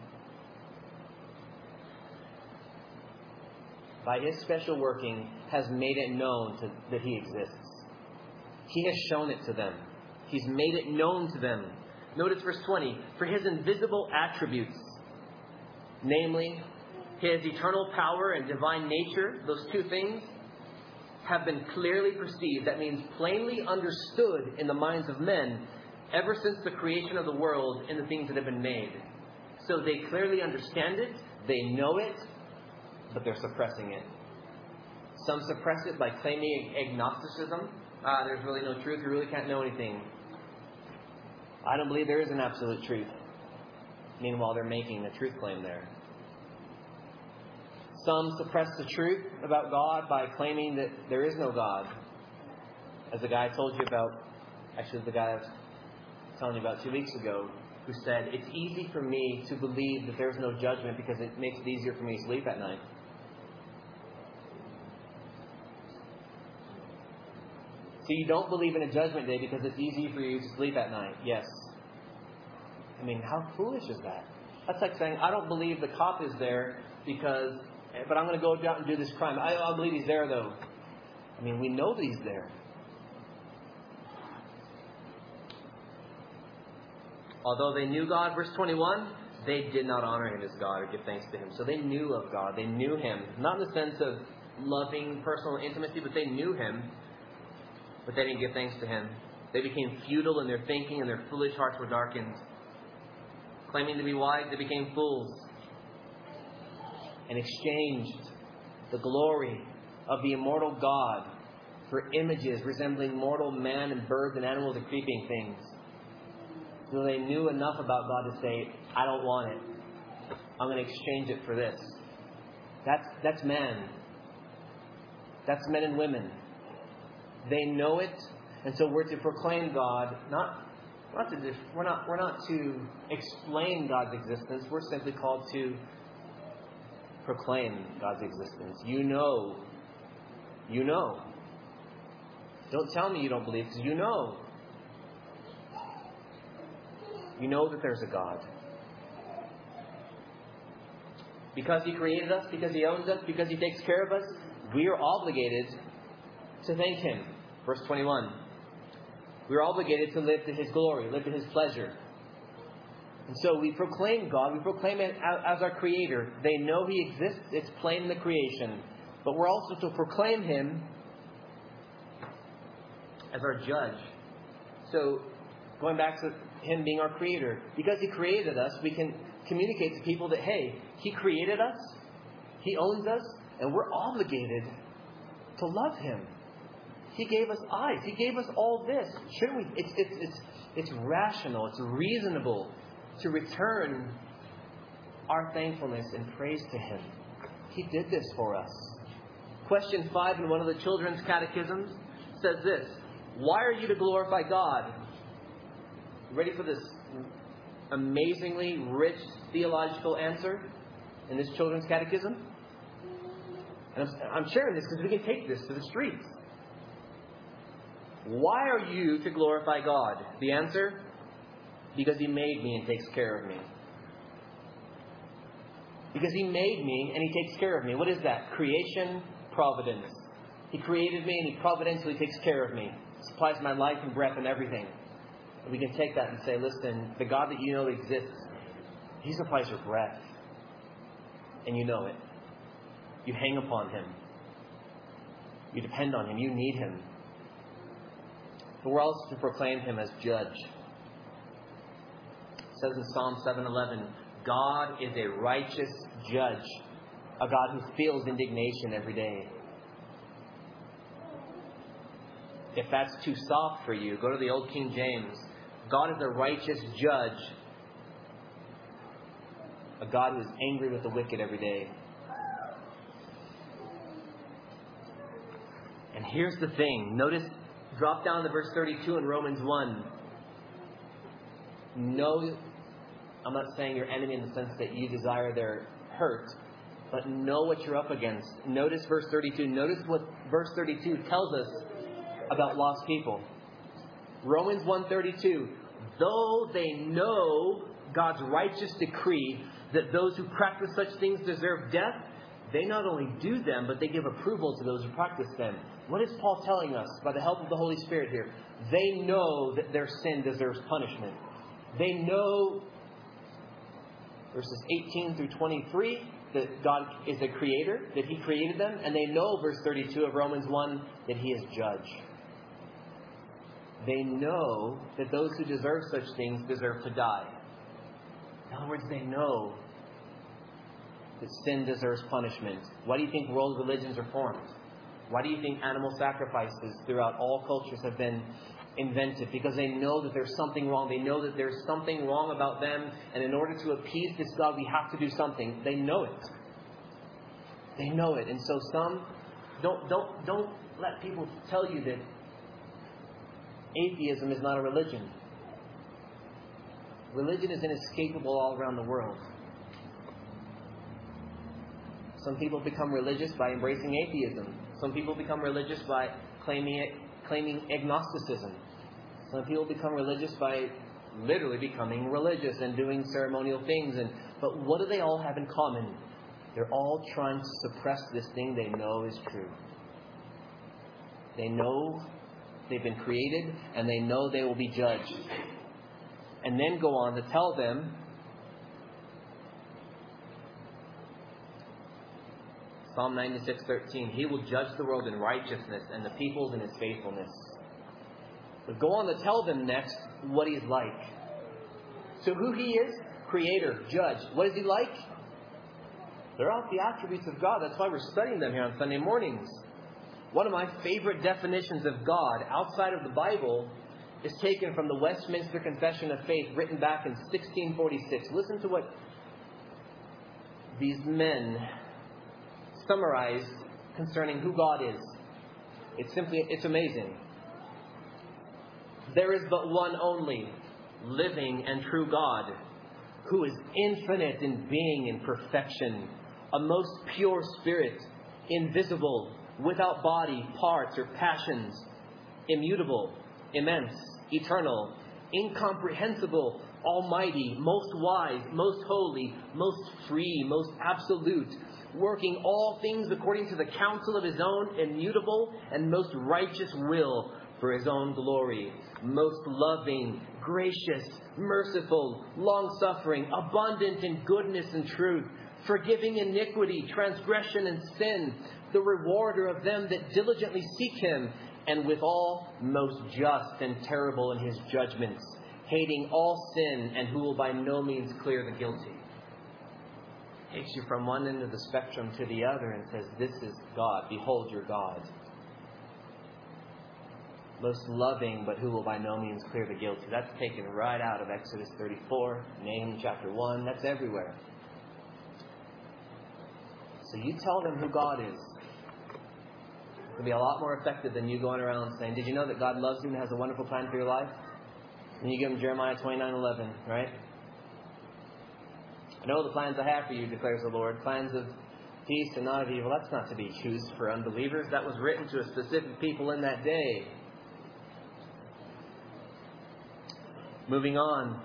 by His special working has made it known that He exists. He has shown it to them. He's made it known to them. Notice verse 20. "For His invisible attributes, namely His eternal power and divine nature," those two things, "have been clearly perceived," that means plainly understood in the minds of men, "ever since the creation of the world in the things that have been made." So they clearly understand it, they know it, but they're suppressing it. Some suppress it by claiming agnosticism. There's really no truth. You really can't know anything. I don't believe there is an absolute truth. Meanwhile, they're making a truth claim there. Some suppress the truth about God by claiming that there is no God. As the guy I told you about, actually the guy I was telling you about 2 weeks ago, who said, it's easy for me to believe that there's no judgment because it makes it easier for me to sleep at night. So you don't believe in a judgment day because it's easy for you to sleep at night. Yes. I mean, how foolish is that? That's like saying, I don't believe the cop is there but I'm going to go out and do this crime. I believe he's there though. I mean, we know that he's there. Although they knew God, verse 21, they did not honor Him as God or give thanks to Him. So they knew of God. They knew Him. Not in the sense of loving personal intimacy, but they knew Him. But they didn't give thanks to Him. They became futile in their thinking and their foolish hearts were darkened. Claiming to be wise, they became fools. And exchanged the glory of the immortal God for images resembling mortal man and birds and animals and creeping things. So they knew enough about God to say, I don't want it. I'm going to exchange it for this. That's man. That's men and women. They know it, and so we're to proclaim God. We're not to explain God's existence. We're simply called to proclaim God's existence. You know. Don't tell me you don't believe, because you know. You know that there's a God. Because He created us, because He owns us, because He takes care of us, we are obligated to thank Him. Verse 21. We are obligated to live to His glory, live to His pleasure. And so we proclaim God, we proclaim it as our Creator. They know He exists, it's plain in the creation. But we're also to proclaim Him as our judge. So, going back to Him being our Creator, because He created us, we can communicate to people that, hey, He created us, He owns us, and we're obligated to love Him. He gave us eyes. He gave us all this. Shouldn't we? It's rational. It's reasonable to return our thankfulness and praise to Him. He did this for us. Question 5 in one of the children's catechisms says this: why are you to glorify God? Ready for this amazingly rich theological answer in this children's catechism? And I'm sharing this because we can take this to the streets. Why are you to glorify God? The answer: because He made me and takes care of me. Because He made me and He takes care of me. What is that? Creation, providence. He created me and He providentially takes care of me. Supplies my life and breath and everything. And we can take that and say, listen, the God that you know exists, He supplies your breath. And you know it. You hang upon Him. You depend on Him. You need Him. But we're also to proclaim Him as judge. It says in Psalm 7:11, God is a righteous judge, a God who feels indignation every day. If that's too soft for you, go to the Old King James. God is a righteous judge, a God who is angry with the wicked every day. And here's the thing. Notice, drop down to verse 32 in Romans 1. No, I'm not saying your enemy in the sense that you desire their hurt, but know what you're up against. Notice verse 32. Notice what verse 32 tells us about lost people. Romans 1:32. Though they know God's righteous decree that those who practice such things deserve death, they not only do them, but they give approval to those who practice them. What is Paul telling us by the help of the Holy Spirit here? They know that their sin deserves punishment. They know, verses 18 through 23, that God is a creator, that He created them. And they know, verse 32 of Romans 1, that He is judge. They know that those who deserve such things deserve to die. In other words, they know that sin deserves punishment. Why do you think world religions are formed? Why do you think animal sacrifices throughout all cultures have been invented? Because they know that there's something wrong. They know that there's something wrong about them. And in order to appease this God, we have to do something. They know it. They know it. And so some, don't let people tell you that atheism is not a religion. Religion is inescapable all around the world. Some people become religious by embracing atheism. Some people become religious by claiming agnosticism. Some people become religious by literally becoming religious and doing ceremonial things. But what do they all have in common? They're all trying to suppress this thing they know is true. They know they've been created, and they know they will be judged. And then go on to tell them, Psalm 96:13, He will judge the world in righteousness and the peoples in His faithfulness. But go on to tell them next what He's like. So who He is? Creator, judge. What is He like? They're all the attributes of God. That's why we're studying them here on Sunday mornings. One of my favorite definitions of God outside of the Bible is taken from the Westminster Confession of Faith, written back in 1646. Listen to what these men summarized concerning who God is. It's amazing. There is but one only, living and true God, who is infinite in being and perfection, a most pure spirit, invisible, without body, parts, or passions, immutable, immense, eternal, incomprehensible, almighty, most wise, most holy, most free, most absolute, working all things according to the counsel of His own immutable and most righteous will for His own glory, most loving, gracious, merciful, long-suffering, abundant in goodness and truth, forgiving iniquity, transgression, and sin, the rewarder of them that diligently seek Him, and withal most just and terrible in His judgments, hating all sin, and who will by no means clear the guilty. Takes you from one end of the spectrum to the other and says, this is God. Behold your God. Most loving, but who will by no means clear the guilty. That's taken right out of Exodus 34, Nahum chapter 1. That's everywhere. So you tell them who God is. It'll be a lot more effective than you going around saying, did you know that God loves you and has a wonderful plan for your life? And you give them Jeremiah 29:11, right? I know the plans I have for you, declares the Lord, plans of peace and not of evil. That's not to be used for unbelievers. That was written to a specific people in that day. Moving on.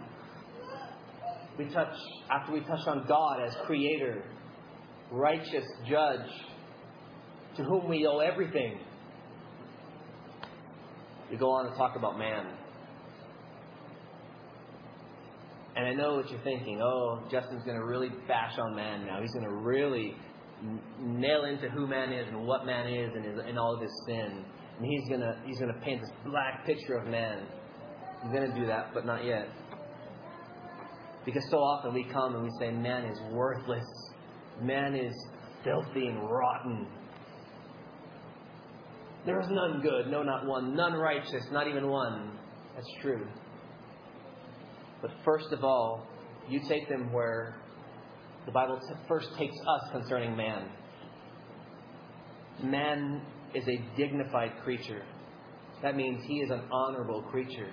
After we touch on God as creator, righteous judge, to whom we owe everything, we go on to talk about man. And I know what you're thinking. Oh, Justin's going to really bash on man now. He's going to really nail into who man is and what man is and all of his sin. And he's going to paint this black picture of man. He's going to do that, but not yet. Because so often we come and we say man is worthless. Man is filthy and rotten. There is none good, no, not one. None righteous, not even one. That's true. But first of all, you take them where the Bible first takes us concerning man. Man is a dignified creature. That means he is an honorable creature.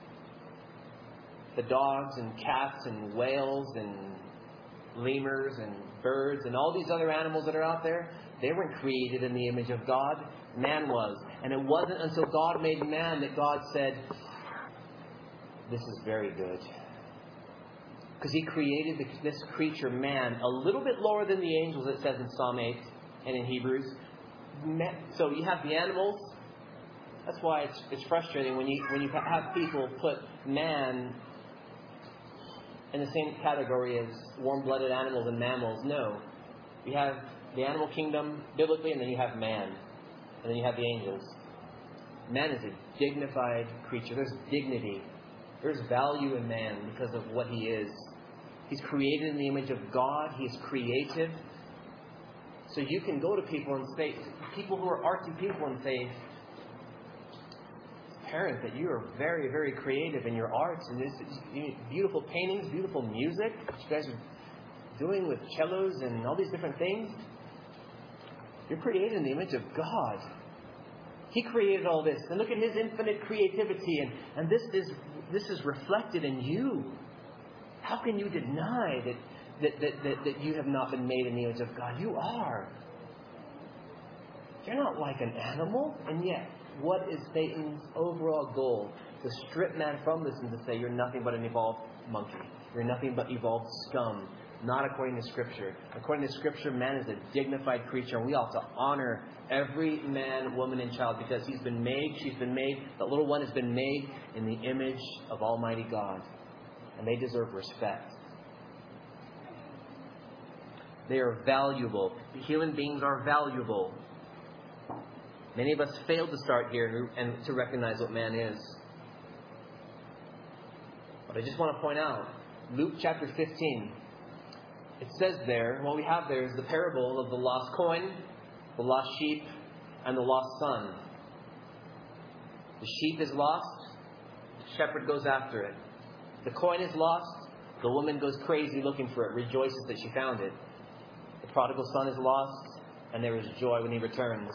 The dogs and cats and whales and lemurs and birds and all these other animals that are out there, they weren't created in the image of God. Man was. And it wasn't until God made man that God said, this is very good. Because He created this creature, man, a little bit lower than the angels, it says in Psalm 8 and in Hebrews. So you have the animals. That's why it's frustrating when you have people put man in the same category as warm-blooded animals and mammals. No. You have the animal kingdom biblically, and then you have man. And then you have the angels. Man is a dignified creature. There's dignity. There's value in man because of what he is. He's created in the image of God. He is creative. So you can go to people and say, people who are artsy people, and say, parents, that you are very, very creative in your arts, and this beautiful paintings, beautiful music that you guys are doing with cellos and all these different things. You're created in the image of God. He created all this. And look at His infinite creativity. And this is reflected in you. How can you deny that you have not been made in the image of God? You are. You're not like an animal. And yet, what is Satan's overall goal? To strip man from this and to say, you're nothing but an evolved monkey. You're nothing but evolved scum. Not according to Scripture. According to Scripture, man is a dignified creature, and we ought to honor every man, woman, and child because he's been made, she's been made, the little one has been made in the image of Almighty God. And they deserve respect. They are valuable. Human beings are valuable. Many of us fail to start here and to recognize what man is. But I just want to point out, Luke chapter 15. It says there, what we have there is the parable of the lost coin, the lost sheep, and the lost son. The sheep is lost, the shepherd goes after it. The coin is lost, the woman goes crazy looking for it, rejoices that she found it. The prodigal son is lost, and there is joy when he returns.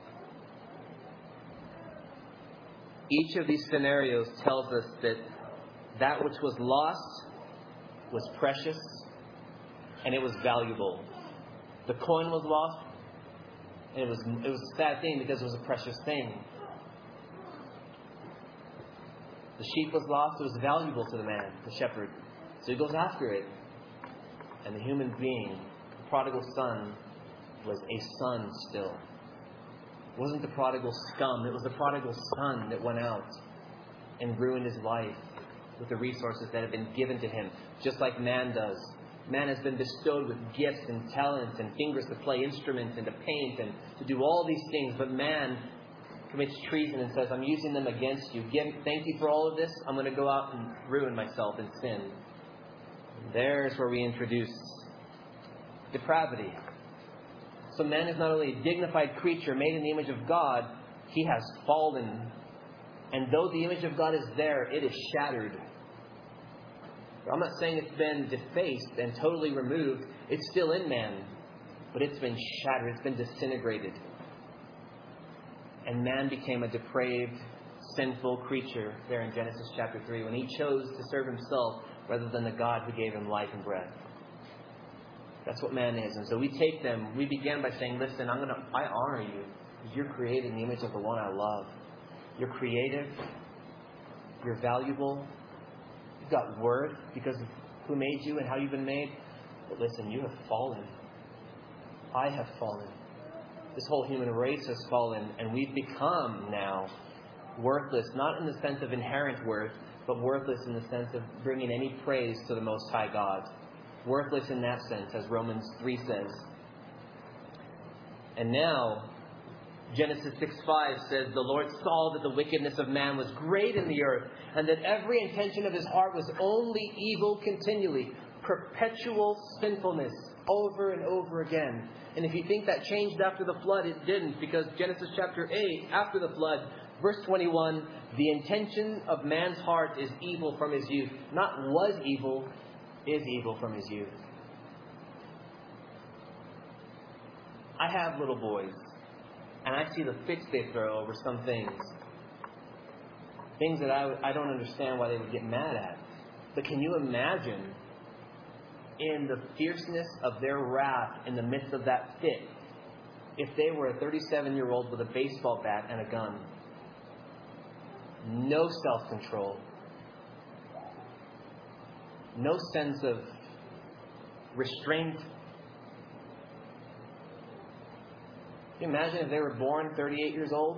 Each of these scenarios tells us that which was lost was precious, and it was valuable. The coin was lost, and it was a sad thing because it was a precious thing. The sheep was lost, it was valuable to the man, the shepherd. So he goes after it. And the human being, the prodigal son, was a son still. It wasn't the prodigal scum, it was the prodigal son that went out and ruined his life with the resources that have been given to him, just like man does. Man has been bestowed with gifts and talents and fingers to play instruments and to paint and to do all these things. But man commits treason and says, I'm using them against you. Thank you for all of this. I'm going to go out and ruin myself in sin. And there's where we introduce depravity. So man is not only a dignified creature made in the image of God, he has fallen. And though the image of God is there, it is shattered. I'm not saying it's been defaced and totally removed. It's still in man. But it's been shattered. It's been disintegrated. And man became a depraved, sinful creature there in Genesis chapter 3 when he chose to serve himself rather than the God who gave him life and breath. That's what man is. And so we take them. We began by saying, listen, I honor you because you're created in the image of the one I love. You're creative. You're valuable. You've got worth because of who made you and how you've been made. But listen, you have fallen. I have fallen. This whole human race has fallen, and we've become now worthless, not in the sense of inherent worth, but worthless in the sense of bringing any praise to the Most High God. Worthless in that sense, as Romans 3 says. And now, Genesis 6:5 says, the Lord saw that the wickedness of man was great in the earth, and that every intention of his heart was only evil continually. Perpetual sinfulness over and over again. And if you think that changed after the flood, it didn't, because Genesis chapter 8, after the flood, verse 21, the intention of man's heart is evil from his youth. Not was evil, is evil from his youth. I have little boys, and I see the fits they throw over some things. Things that I don't understand why they would get mad at. But can you imagine in the fierceness of their wrath in the midst of that fit if they were a 37-year-old with a baseball bat and a gun? No self-control. No sense of restraint. Can you imagine if they were born 38 years old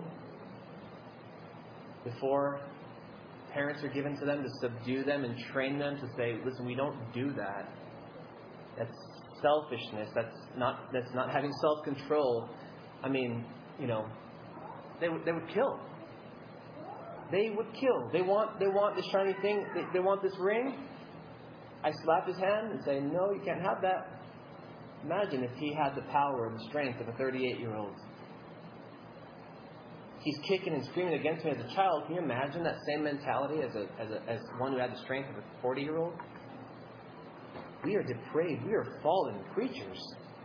before parents are given to them to subdue them and train them to say, listen, we don't do that. That's selfishness. That's not having self-control. I mean, they would kill. They would kill. They want this shiny thing. They want this ring. I slap his hand and say, no, you can't have that. Imagine if he had the power and the strength of a 38-year-old. He's kicking and screaming against me as a child. Can you imagine that same mentality as one who had the strength of a 40-year-old? We are depraved. We are fallen creatures.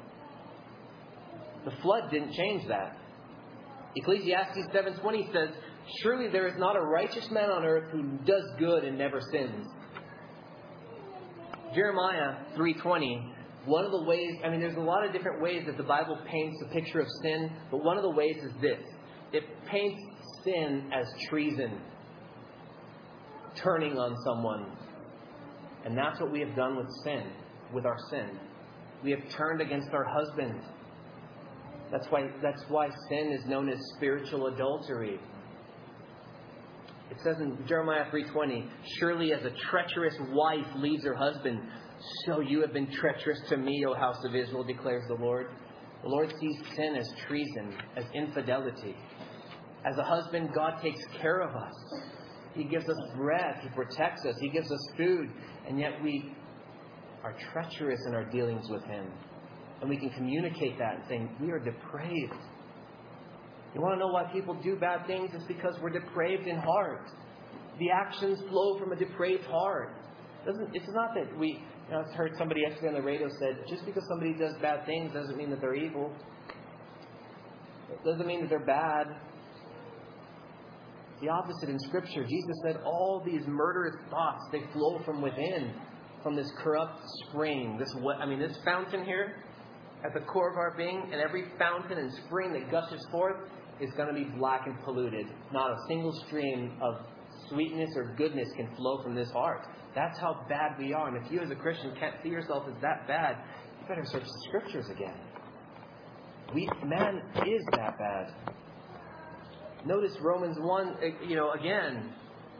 The flood didn't change that. Ecclesiastes 7:20 says, "Surely there is not a righteous man on earth who does good and never sins." Jeremiah 3:20, one of the ways, there's a lot of different ways that the Bible paints a picture of sin, but one of the ways is this. It paints sin as treason, turning on someone. And that's what we have done with sin, with our sin. We have turned against our husband. That's why sin is known as spiritual adultery. It says in Jeremiah 3:20, "Surely as a treacherous wife leaves her husband, so you have been treacherous to me, O house of Israel, declares the Lord." The Lord sees sin as treason, as infidelity. As a husband, God takes care of us. He gives us breath. He protects us. He gives us food. And yet we are treacherous in our dealings with Him. And we can communicate that and say, we are depraved. You want to know why people do bad things? It's because we're depraved in heart. The actions flow from a depraved heart. It's not that we... I heard somebody yesterday on the radio said, just because somebody does bad things doesn't mean that they're evil. It doesn't mean that they're bad. The opposite in Scripture. Jesus said all these murderous thoughts, they flow from within, from this corrupt spring. This fountain here, at the core of our being, and every fountain and spring that gushes forth is going to be black and polluted. Not a single stream of sweetness or goodness can flow from this heart. That's how bad we are. And if you as a Christian can't see yourself as that bad, you better search the Scriptures again. Man is that bad. Notice Romans 1, again,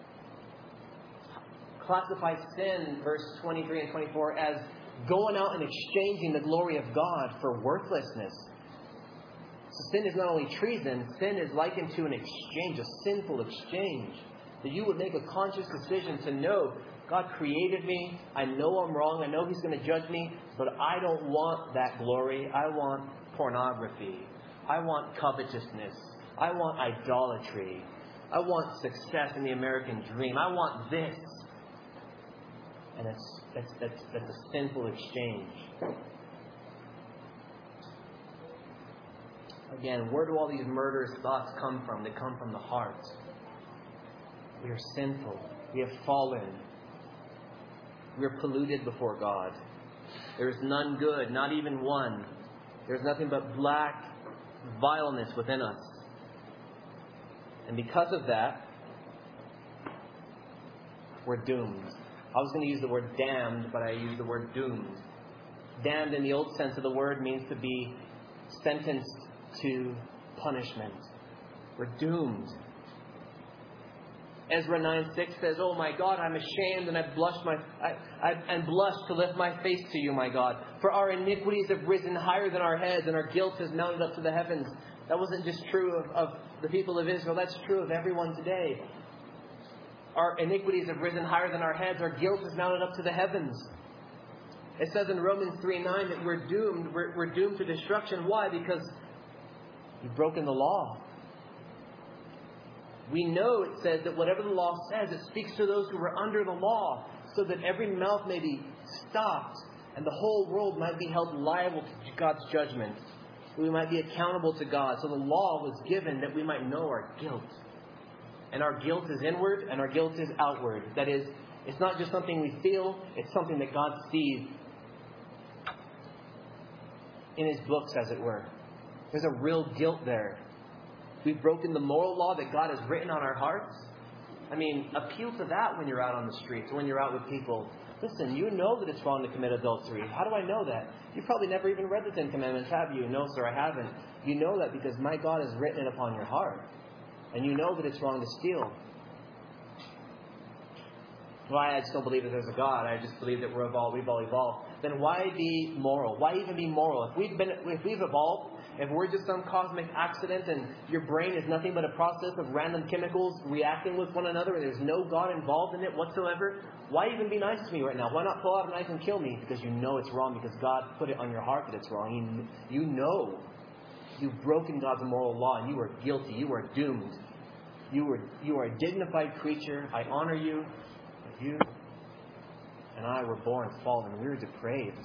classifies sin, verse 23 and 24, as going out and exchanging the glory of God for worthlessness. So sin is not only treason, sin is likened to an exchange, a sinful exchange. That you would make a conscious decision to know, God created me, I know I'm wrong, I know He's going to judge me, but I don't want that glory. I want pornography. I want covetousness. I want idolatry. I want success in the American dream. I want this. And that's a sinful exchange. Again, where do all these murderous thoughts come from? They come from the heart. We are sinful. We have fallen. We are polluted before God. There is none good, not even one. There is nothing but black vileness within us. And because of that, we're doomed. I was going to use the word damned, but I used the word doomed. Damned in the old sense of the word means to be sentenced to punishment. We're doomed. Ezra 9:6 says, "Oh my God, I'm ashamed and I blush to lift my face to you, my God. For our iniquities have risen higher than our heads and our guilt has mounted up to the heavens." That wasn't just true of the people of Israel. That's true of everyone today. Our iniquities have risen higher than our heads. Our guilt has mounted up to the heavens. It says in Romans 3:9 that we're doomed. We're doomed to destruction. Why? Because you've broken the law. We know it says that whatever the law says, it speaks to those who are under the law, so that every mouth may be stopped and the whole world might be held liable to God's judgment. We might be accountable to God. So the law was given that we might know our guilt. And our guilt is inward and our guilt is outward. That is, it's not just something we feel, it's something that God sees in His books, as it were. There's a real guilt there. We've broken the moral law that God has written on our hearts. Appeal to that when you're out on the streets, when you're out with people. Listen, you know that it's wrong to commit adultery. How do I know that? You've probably never even read the Ten Commandments, have you? No, sir, I haven't. You know that because my God has written it upon your heart. And you know that it's wrong to steal. Well, I just don't believe that there's a God. I just believe that we've all evolved. then why be moral? Why even be moral? If we've evolved, if we're just some cosmic accident and your brain is nothing but a process of random chemicals reacting with one another and there's no God involved in it whatsoever, why even be nice to me right now? Why not pull out a knife and kill me? Because you know it's wrong, because God put it on your heart that it's wrong. You know you've broken God's moral law and you are guilty. You are doomed. You are a dignified creature. I honor you. But you and I were born fallen. We were depraved.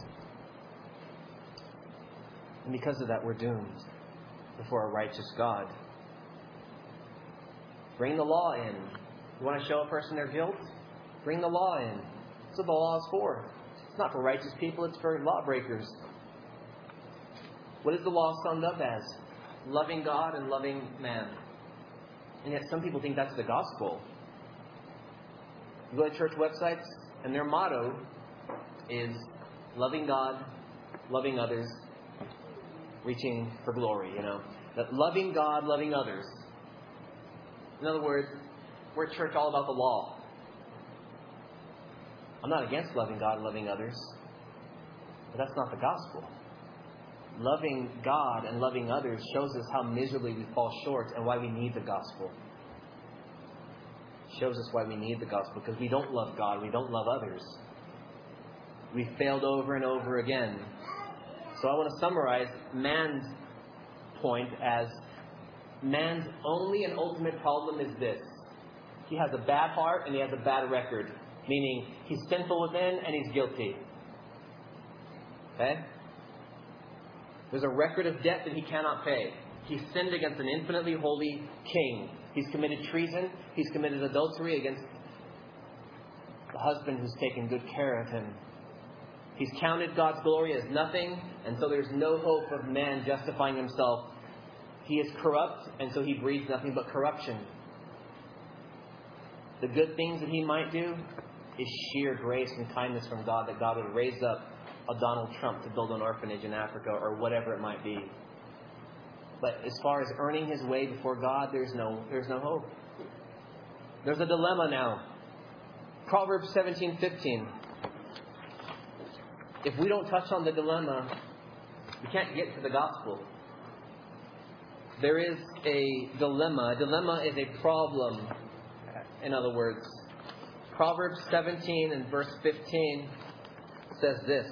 And because of that, we're doomed before a righteous God. Bring the law in. You want to show a person their guilt? Bring the law in. That's what the law is for. It's not for righteous people. It's for lawbreakers. What is the law summed up as? Loving God and loving man. And yet some people think that's the gospel. You go to church websites and their motto is loving God, loving others, reaching for glory, That loving God, loving others. In other words, we're a church all about the law. I'm not against loving God and loving others, but that's not the gospel. Loving God and loving others shows us how miserably we fall short and why we need the gospel. Shows us why we need the gospel, because we don't love God, we don't love others. We failed over and over again. So I want to summarize man's point as man's only and ultimate problem is this. He has a bad heart and he has a bad record. Meaning he's sinful within and he's guilty. Okay? There's a record of debt that he cannot pay. He's sinned against an infinitely holy king. He's committed treason. He's committed adultery against the husband who's taken good care of him. He's counted God's glory as nothing, and so there's no hope of man justifying himself. He is corrupt, and so he breeds nothing but corruption. The good things that he might do is sheer grace and kindness from God, that God would raise up a Donald Trump to build an orphanage in Africa or whatever it might be. But as far as earning his way before God, there's no hope. There's a dilemma now. Proverbs 17:15. If we don't touch on the dilemma, we can't get to the gospel. There is a dilemma. A dilemma is a problem, in other words. Proverbs 17 and verse 15 says this.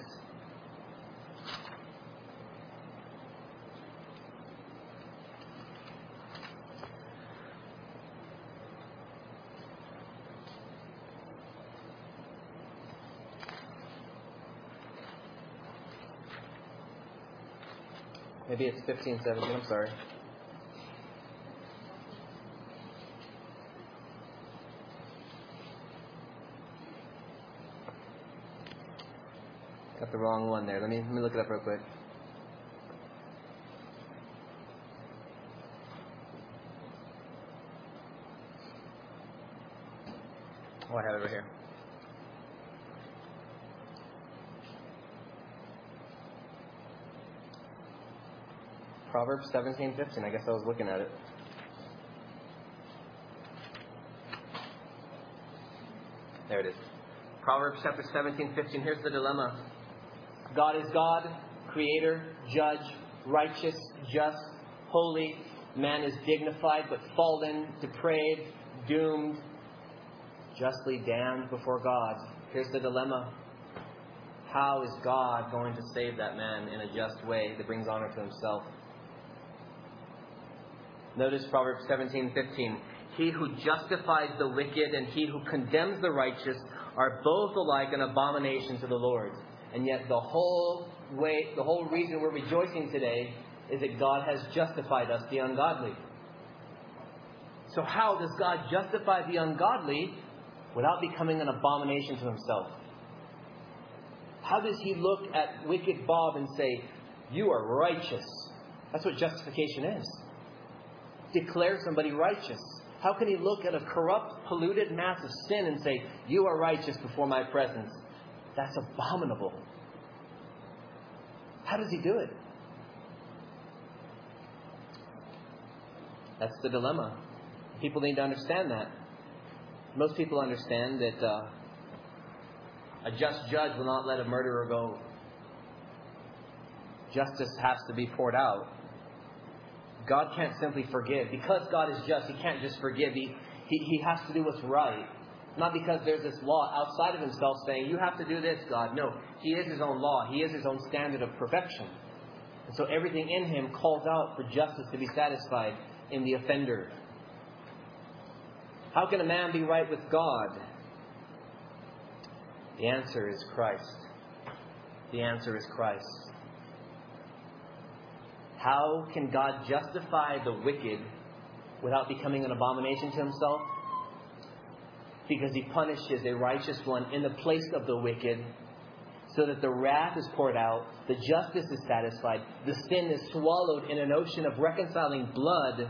Maybe it's 15, 17. I'm sorry. Got the wrong one there. Let me look it up real quick. Oh, I have it right here. Proverbs 17:15. I guess I was looking at it. There it is. Proverbs chapter 17:15. Here's the dilemma. God is God, creator, judge, righteous, just, holy. Man is dignified but fallen, depraved, doomed, justly damned before God. Here's the dilemma. How is God going to save that man in a just way that brings honor to himself? Notice Proverbs 17:15. He who justifies the wicked and he who condemns the righteous are both alike an abomination to the Lord. And yet the whole reason we're rejoicing today is that God has justified us, the ungodly. So how does God justify the ungodly without becoming an abomination to himself? How does he look at wicked Bob and say, you are righteous? That's what justification is. Declare somebody righteous. How can he look at a corrupt, polluted mass of sin and say, you are righteous before my presence? That's abominable. How does he do it? That's the dilemma. People need to understand that. Most people understand that a just judge will not let a murderer go justice has to be poured out. God can't simply forgive. Because God is just, He can't just forgive. He has to do what's right. Not because there's this law outside of Himself saying, you have to do this, God. No, He is His own law. He is His own standard of perfection. And so everything in Him calls out for justice to be satisfied in the offender. How can a man be right with God? The answer is Christ. The answer is Christ. How can God justify the wicked without becoming an abomination to Himself? Because He punishes a righteous one in the place of the wicked, so that the wrath is poured out, the justice is satisfied, the sin is swallowed in an ocean of reconciling blood.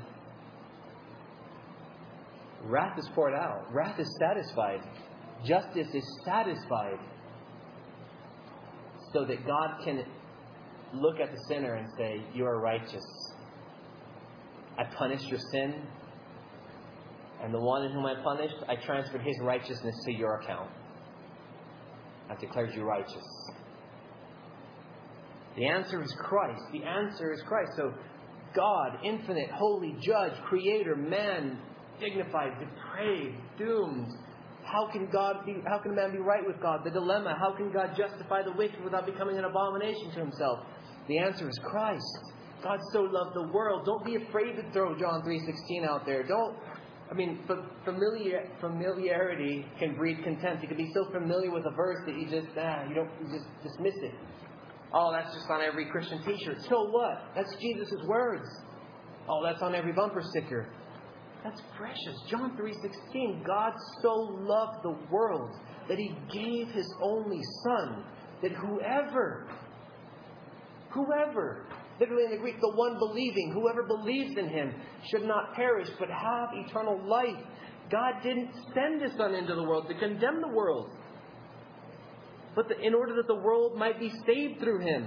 Wrath is poured out. Wrath is satisfied. Justice is satisfied. So that God can look at the sinner and say, you are righteous. I punished your sin. And the one in whom I punished, I transferred his righteousness to your account. I've declared you righteous. The answer is Christ. The answer is Christ. So God, infinite, holy, judge, creator, man, dignified, depraved, doomed. How can a man be right with God? The dilemma. How can God justify the wicked without becoming an abomination to Himself? The answer is Christ. God so loved the world. Don't be afraid to throw John 3:16 out there. Familiarity can breed contempt. You can be so familiar with a verse that you just dismiss it. Oh, that's just on every Christian t-shirt. So what? That's Jesus' words. Oh, that's on every bumper sticker. That's precious. John 3:16. God so loved the world that He gave His only Son, that whoever, literally in the Greek, the one believing, whoever believes in Him should not perish but have eternal life. God didn't send His Son into the world to condemn the world, but in order that the world might be saved through Him.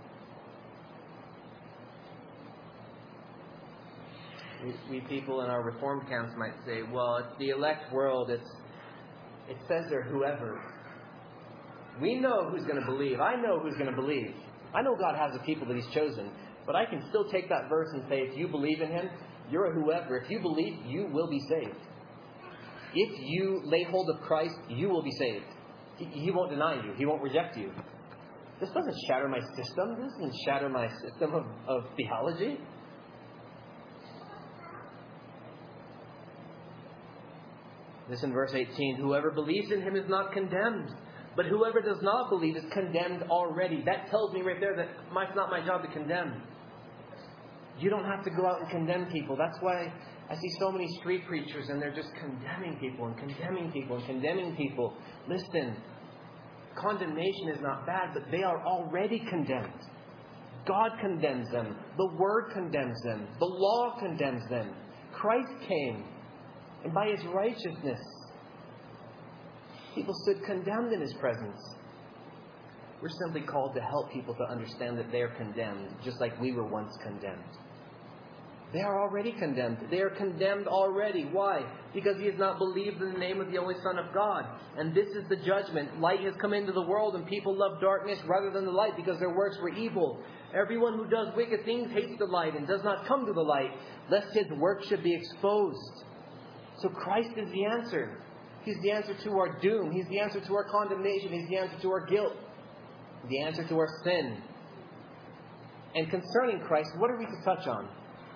We people in our Reformed camps might say, well, it's the elect world. It says there, whoever. We know who's going to believe. I know who's going to believe. I know God has a people that He's chosen. But I can still take that verse and say, if you believe in Him, you're a whoever. If you believe, you will be saved. If you lay hold of Christ, you will be saved. He won't deny you. He won't reject you. This doesn't shatter my system. This doesn't shatter my system of theology. This in verse 18, whoever believes in Him is not condemned. But whoever does not believe is condemned already. That tells me right there that it's not my job to condemn. You don't have to go out and condemn people. That's why I see so many street preachers and they're just condemning people and condemning people and condemning people. Listen, condemnation is not bad, but they are already condemned. God condemns them. The Word condemns them. The law condemns them. Christ came, and by His righteousness, people stood condemned in His presence. We're simply called to help people to understand that they are condemned, just like we were once condemned. They are already condemned. They are condemned already. Why? Because he has not believed in the name of the only Son of God. And this is the judgment. Light has come into the world, and people love darkness rather than the light because their works were evil. Everyone who does wicked things hates the light and does not come to the light, lest his work should be exposed. So Christ is the answer. He's the answer to our doom. He's the answer to our condemnation. He's the answer to our guilt. The answer to our sin. And concerning Christ, what are we to touch on?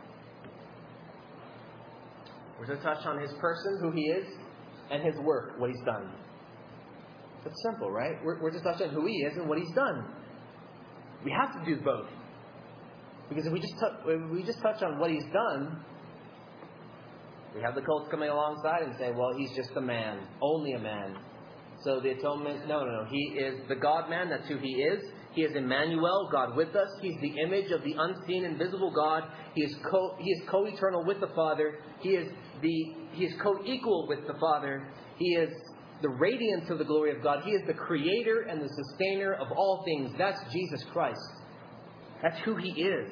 We're to touch on His person, who He is, and His work, what He's done. It's simple, right? We're to touch on who He is and what He's done. We have to do both. Because if we just touch on what He's done, we have the cults coming alongside and saying, well, He's just a man, only a man. So the atonement, no. He is the God-man, that's who He is. He is Emmanuel, God with us. He's the image of the unseen, invisible God. He is co-eternal with the Father. He is co-equal with the Father. He is the radiance of the glory of God. He is the creator and the sustainer of all things. That's Jesus Christ. That's who He is.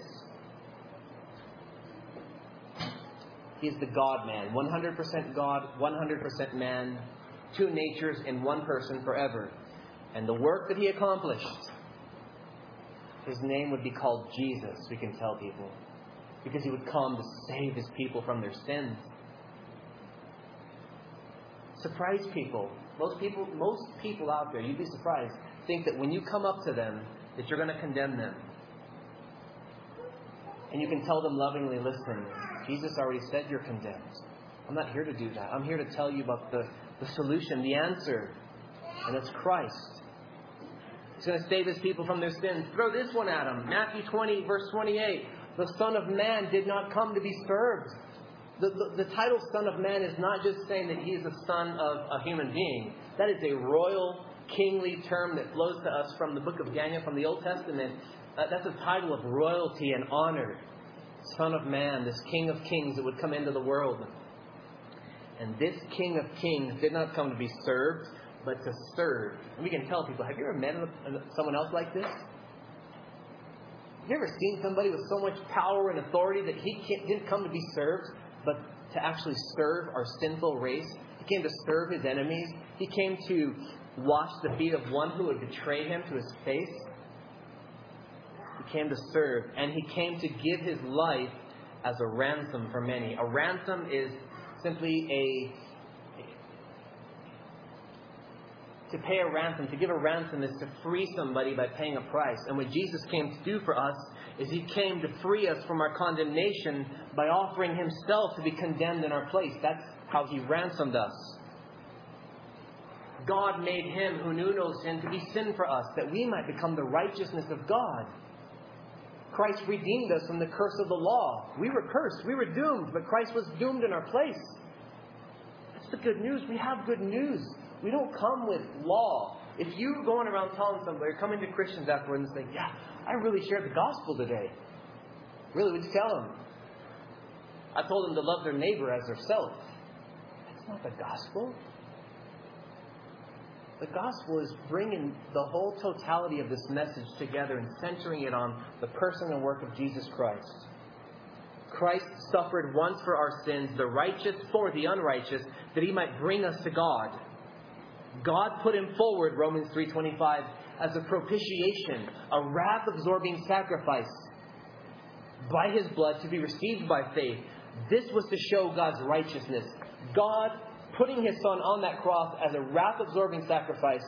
He is the God-man. 100% God, 100% man. Two natures in one person forever. And the work that He accomplished His name would be called Jesus, we can tell people. Because He would come to save His people from their sins. Surprise people. Most people out there, you'd be surprised, think that when you come up to them, that you're going to condemn them. And you can tell them lovingly, listen, Jesus already said you're condemned. I'm not here to do that. I'm here to tell you about the solution, the answer. And it's Christ. He's going to save His people from their sins. Throw this one at Him. Matthew 20, verse 28. The Son of Man did not come to be served. The title Son of Man is not just saying that He is the son of a human being. That is a royal, kingly term that flows to us from the book of Daniel, from the Old Testament. That's a title of royalty and honor. Son of Man, this King of Kings that would come into the world. And this King of Kings did not come to be served, but to serve. And we can tell people, have you ever met someone else like this? Have you ever seen somebody with so much power and authority that he didn't come to be served, but to actually serve our sinful race? He came to serve His enemies. He came to wash the feet of one who would betray Him to His face. He came to serve, and He came to give His life as a ransom for many. A ransom is simply to pay a ransom. To give a ransom is to free somebody by paying a price. And what Jesus came to do for us is He came to free us from our condemnation by offering Himself to be condemned in our place. That's how He ransomed us. God made Him who knew no sin to be sin for us, that we might become the righteousness of God. Christ redeemed us from the curse of the law. We were cursed. We were doomed, but Christ was doomed in our place. That's the good news. We have good news. We don't come with law. If you're going around telling somebody, or coming to Christians afterwards and saying, yeah, I really shared the gospel today. Really, would you tell them? I told them to love their neighbor as themselves. That's not the gospel. The gospel is bringing the whole totality of this message together and centering it on the person and work of Jesus Christ. Christ suffered once for our sins, the righteous for the unrighteous, that He might bring us to God. God put Him forward, Romans 3:25, as a propitiation, a wrath-absorbing sacrifice by His blood to be received by faith. This was to show God's righteousness. God putting His Son on that cross as a wrath-absorbing sacrifice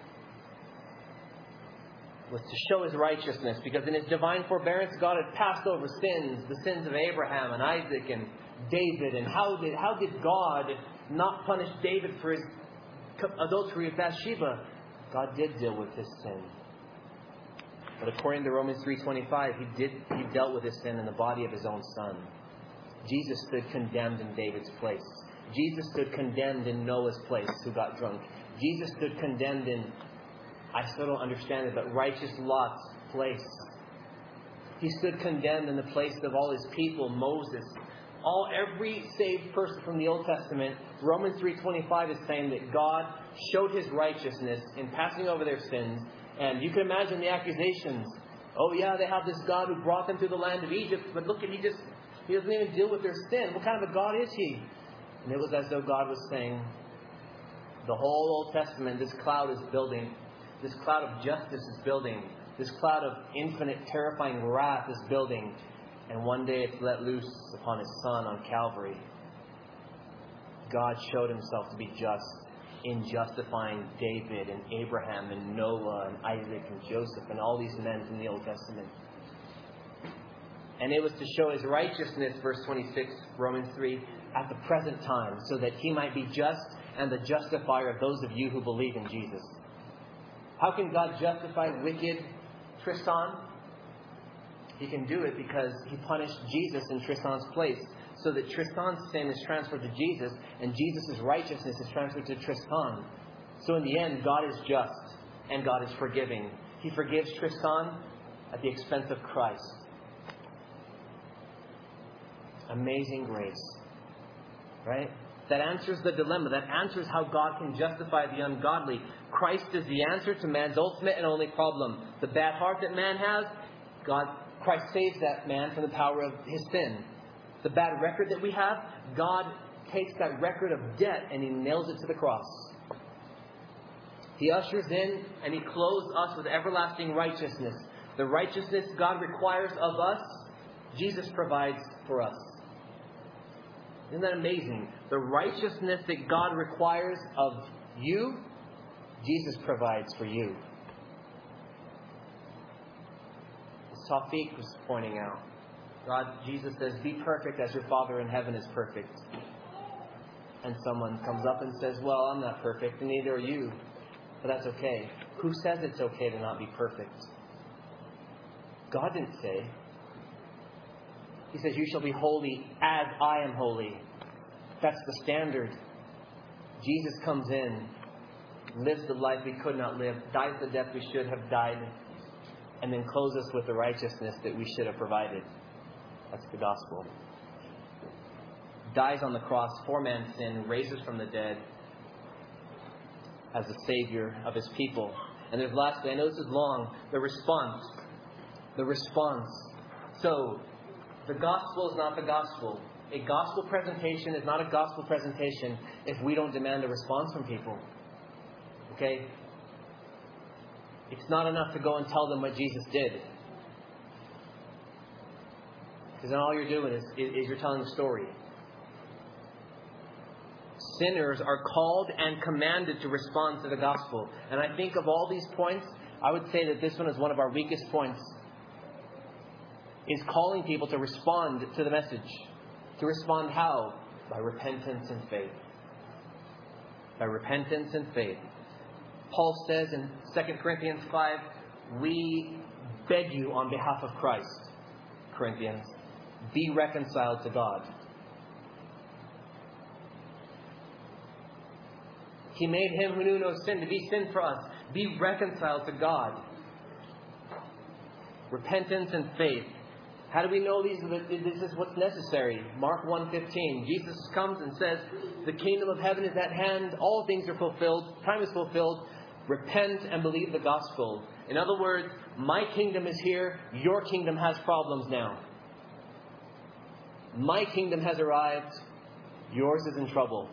was to show His righteousness, because in His divine forbearance, God had passed over sins, the sins of Abraham and Isaac and David. And how did God not punish David for his adultery with Bathsheba? God did deal with his sin. But according to Romans 3:25, He dealt with his sin in the body of His own Son. Jesus stood condemned in David's place. Jesus stood condemned in Noah's place, who got drunk. Jesus stood condemned in, I still don't understand it, but righteous Lot's place. He stood condemned in the place of all His people, Moses. Every saved person from the Old Testament, Romans 3:25 is saying that God showed His righteousness in passing over their sins. And you can imagine the accusations. Oh yeah, they have this God who brought them to the land of Egypt, but look at He doesn't even deal with their sin. What kind of a God is He? And it was as though God was saying, the whole Old Testament, this cloud is building. This cloud of justice is building. This cloud of infinite, terrifying wrath is building. And one day it's let loose upon His Son on Calvary. God showed Himself to be just in justifying David and Abraham and Noah and Isaac and Joseph and all these men from the Old Testament. And it was to show His righteousness, verse 26, Romans 3, at the present time, so that He might be just and the justifier of those of you who believe in Jesus. How can God justify wicked Tristan? He can do it because He punished Jesus in Tristan's place, so that Tristan's sin is transferred to Jesus and Jesus' righteousness is transferred to Tristan. So in the end, God is just and God is forgiving. He forgives Tristan at the expense of Christ. Amazing grace. Right? That answers the dilemma. That answers how God can justify the ungodly. Christ is the answer to man's ultimate and only problem. The bad heart that man has, Christ saves that man from the power of his sin. The bad record that we have, God takes that record of debt and He nails it to the cross. He ushers in and He clothes us with everlasting righteousness. The righteousness God requires of us, Jesus provides for us. Isn't that amazing? The righteousness that God requires of you, Jesus provides for you. As Tawfiq was pointing out, Jesus says, be perfect as your Father in heaven is perfect. And someone comes up and says, well, I'm not perfect, and neither are you. But that's okay. Who says it's okay to not be perfect? God didn't say. He says, you shall be holy as I am holy. That's the standard. Jesus comes in, lives the life we could not live, dies the death we should have died, and then clothes us with the righteousness that we should have provided. That's the gospel. Dies on the cross for man's sin, raises from the dead as the Savior of His people. And there's lastly, I know this is long, the response. The response. So, the gospel is not the gospel. A gospel presentation is not a gospel presentation if we don't demand a response from people. Okay? It's not enough to go and tell them what Jesus did. Because then all you're doing is you're telling a story. Sinners are called and commanded to respond to the gospel. And I think of all these points, I would say that this one is one of our weakest points. Is calling people to respond to the message. To respond how? By repentance and faith. By repentance and faith. Paul says in 2 Corinthians 5, we beg you on behalf of Christ, Corinthians, be reconciled to God. He made Him who knew no sin to be sin for us. Be reconciled to God. Repentance and faith. How do we know this is what's necessary? Mark 1:15. Jesus comes and says, the kingdom of heaven is at hand. All things are fulfilled. Time is fulfilled. Repent and believe the gospel. In other words, my kingdom is here. Your kingdom has problems now. My kingdom has arrived. Yours is in trouble.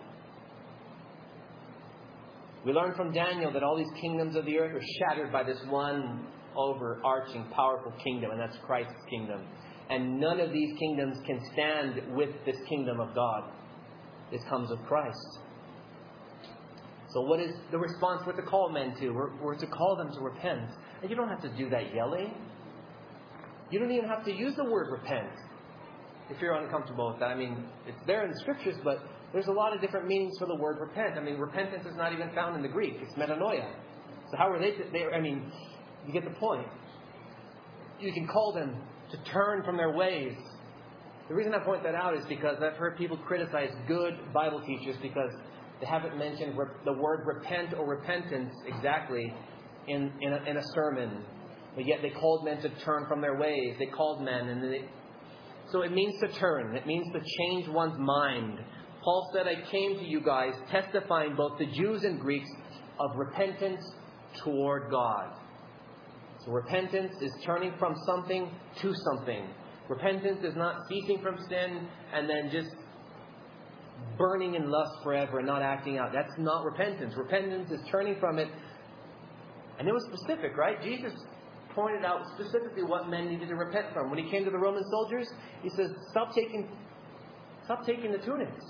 We learn from Daniel that all these kingdoms of the earth are shattered by this one overarching, powerful kingdom, and that's Christ's kingdom. And none of these kingdoms can stand with this kingdom of God. This comes of Christ. So what is the response we're to call men to? We're to call them to repent. And you don't have to do that yelling. You don't even have to use the word repent if you're uncomfortable with that. I mean, it's there in the scriptures, but there's a lot of different meanings for the word repent. I mean, repentance is not even found in the Greek. It's metanoia. So how are they you get the point. You can call them to turn from their ways. The reason I point that out is because I've heard people criticize good Bible teachers because they haven't mentioned the word repent or repentance exactly in a sermon. But yet they called men to turn from their ways. They called men. So it means to turn. It means to change one's mind. Paul said, I came to you guys testifying both to Jews and Greeks of repentance toward God. So repentance is turning from something to something. Repentance is not ceasing from sin and then just burning in lust forever and not acting out. That's not repentance. Repentance is turning from it. And it was specific, right? Jesus pointed out specifically what men needed to repent from. When He came to the Roman soldiers, He says, stop taking the tunics.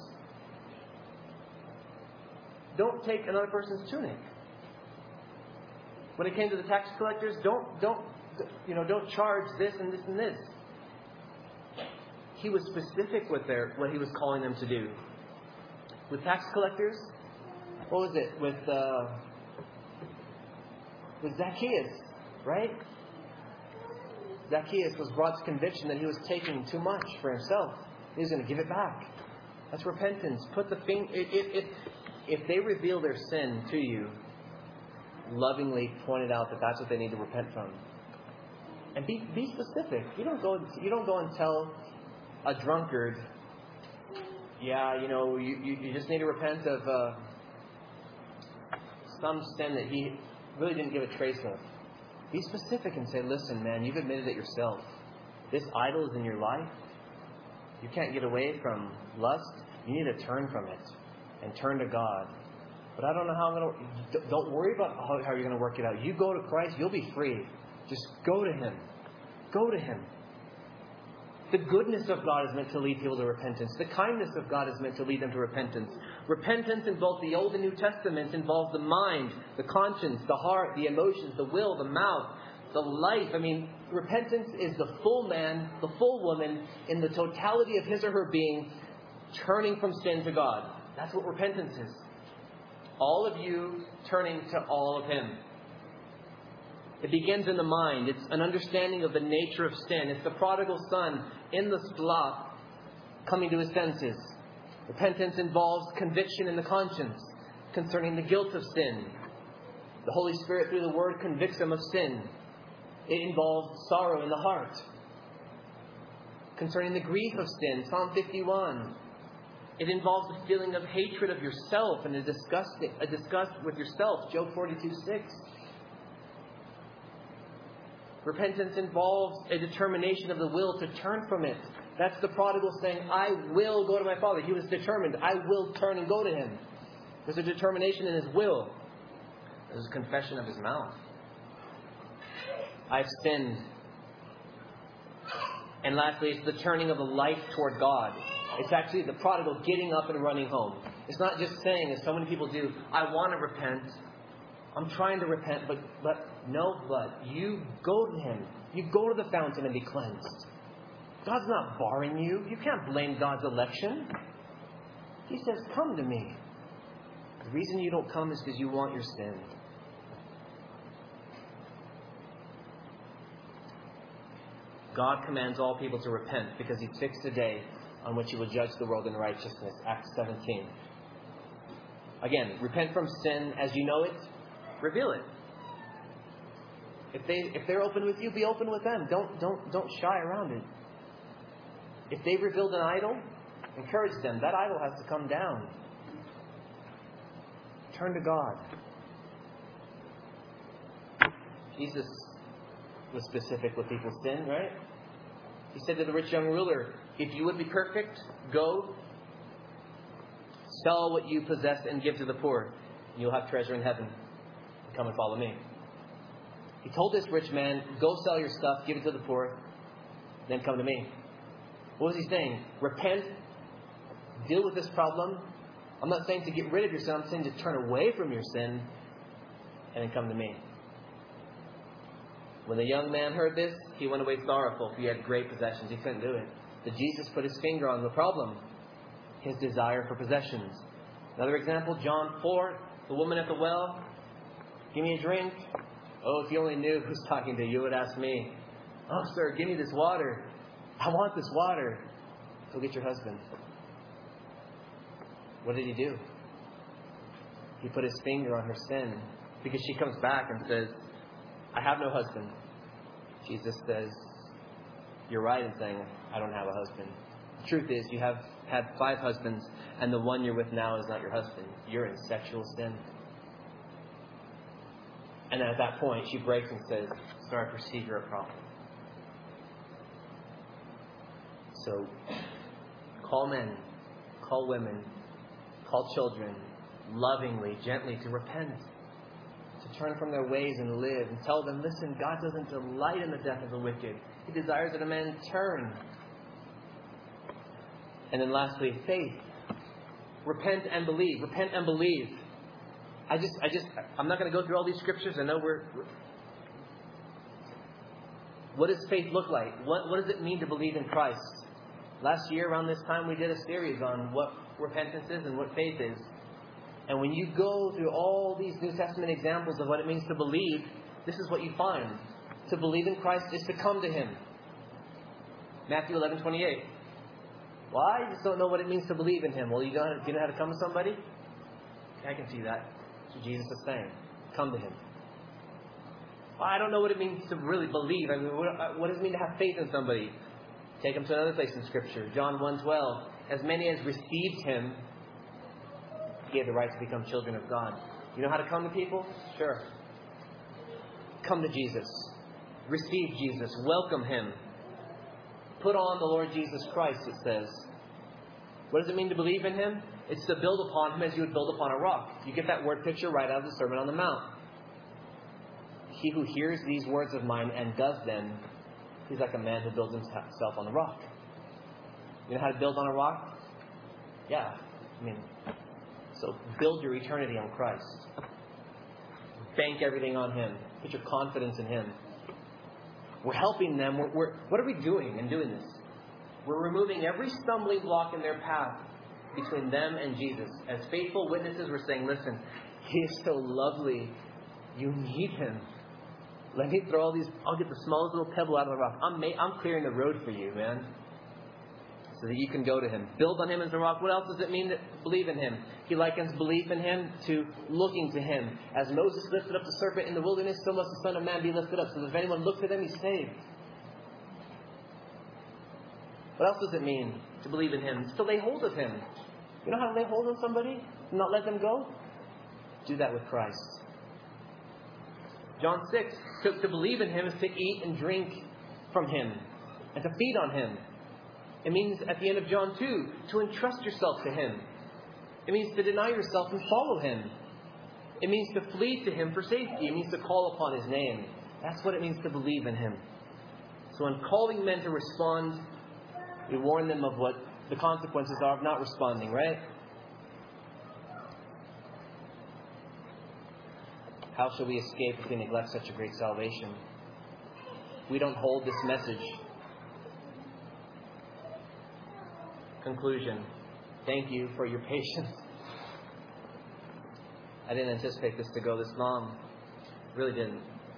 Don't take another person's tunic. When it came to the tax collectors, don't charge this and this and this. He was specific with what He was calling them to do. With tax collectors, what was it? With Zacchaeus, right? Zacchaeus was brought to conviction that he was taking too much for himself. He was going to give it back. That's repentance. If they reveal their sin to you, lovingly point it out that that's what they need to repent from. And be specific. You don't go and tell a drunkard, you just need to repent of some sin that he really didn't give a trace of. Be specific and say, listen, man, you've admitted it yourself. This idol is in your life. You can't get away from lust. You need to turn from it and turn to God. But I don't know how I'm going to... Don't worry about how you're going to work it out. You go to Christ, you'll be free. Just go to Him. Go to Him. The goodness of God is meant to lead people to repentance. The kindness of God is meant to lead them to repentance. Repentance in both the Old and New Testaments involves the mind, the conscience, the heart, the emotions, the will, the mouth, the life. Repentance is the full man, the full woman, in the totality of his or her being, turning from sin to God. That's what repentance is. All of you turning to all of Him. It begins in the mind. It's an understanding of the nature of sin. It's the prodigal son in the slough coming to his senses. Repentance involves conviction in the conscience concerning the guilt of sin. The Holy Spirit, through the Word, convicts them of sin. It involves sorrow in the heart concerning the grief of sin. Psalm 51. It involves the feeling of hatred of yourself and a disgust with yourself. Job 42:6. Repentance involves a determination of the will to turn from it. That's the prodigal saying, I will go to my father. He was determined. I will turn and go to him. There's a determination in his will. There's a confession of his mouth. I've sinned. And lastly, it's the turning of the life toward God. It's actually the prodigal getting up and running home. It's not just saying, as so many people do, I want to repent. I'm trying to repent, but you go to Him. You go to the fountain and be cleansed. God's not barring you. You can't blame God's election. He says, come to me. The reason you don't come is because you want your sin. God commands all people to repent because He's fixed a day on which He will judge the world in righteousness. Acts 17. Again, repent from sin as you know it. Reveal it. If they're open with you, be open with them. Don't shy around it. If they've revealed an idol, encourage them. That idol has to come down. Turn to God. Jesus was specific with people's sin, right? He said to the rich young ruler, if you would be perfect, go, sell what you possess and give to the poor. And you'll have treasure in heaven. Come and follow me. He told this rich man, go sell your stuff, give it to the poor, then come to me. What was he saying? Repent, deal with this problem. I'm not saying to get rid of your sin, I'm saying to turn away from your sin and then come to me. When the young man heard this, he went away sorrowful, for he had great possessions. He couldn't do it. But Jesus put His finger on the problem, his desire for possessions. Another example, John 4, the woman at the well. Give me a drink. Oh, if you only knew who's talking to you, you would ask me. Oh, sir, give me this water. I want this water. Go get your husband. What did He do? He put His finger on her sin. Because she comes back and says, I have no husband. Jesus says, you're right in saying, I don't have a husband. The truth is, you have had 5 husbands, and the one you're with now is not your husband. You're in sexual sin. And at that point, she breaks and says, sorry, I perceive you're a prophet. So, call men, call women, call children, lovingly, gently, to repent, to turn from their ways and live, and tell them, listen, God doesn't delight in the death of the wicked. He desires that a man turn. And then lastly, faith. Repent and believe. Repent and believe. I'm not going to go through all these scriptures. I know what does faith look like? What does it mean to believe in Christ? Last year around this time we did a series on what repentance is and what faith is. And when you go through all these New Testament examples of what it means to believe, this is what you find. To believe in Christ is to come to Him. Matthew 11:28. Why? You just don't know what it means to believe in Him. Well, you know how to come to somebody? I can see that. That's what Jesus is saying. Come to Him. Well, I don't know what it means to really believe. I mean, what does it mean to have faith in somebody? Take them to another place in Scripture. John 1:12. As many as received Him, He gave the right to become children of God. You know how to come to people? Sure. Come to Jesus. Receive Jesus. Welcome Him. Put on the Lord Jesus Christ, it says. What does it mean to believe in Him? It's to build upon Him as you would build upon a rock. You get that word picture right out of the Sermon on the Mount. he who hears these words of mine and does them, he's like a man who builds himself on a rock. You know how to build on a rock? Yeah. So build your eternity on Christ. Bank everything on Him. Put your confidence in Him. We're helping them. What are we doing in doing this? We're removing every stumbling block in their path between them and Jesus. As faithful witnesses, we're saying, listen, He is so lovely. You need Him. Let me throw all these. I'll get the smallest little pebble out of the rock. I'm clearing the road for you, man. So that you can go to Him. Build on Him as a rock. What else does it mean to believe in Him? He likens belief in Him to looking to Him. As Moses lifted up the serpent in the wilderness, so must the Son of Man be lifted up. So that if anyone looks at Him, he's saved. What else does it mean to believe in Him? It's to lay hold of Him. You know how to lay hold of somebody and not let them go? Do that with Christ. John 6, to believe in Him is to eat and drink from Him and to feed on Him. It means, at the end of John 2, to entrust yourself to Him. It means to deny yourself and follow Him. It means to flee to Him for safety. It means to call upon His name. That's what it means to believe in Him. So in calling men to respond, we warn them of what the consequences are of not responding, right? How shall we escape if we neglect such a great salvation? We don't hold this message. Conclusion. Thank you for your patience. I didn't anticipate this to go this long. Really didn't.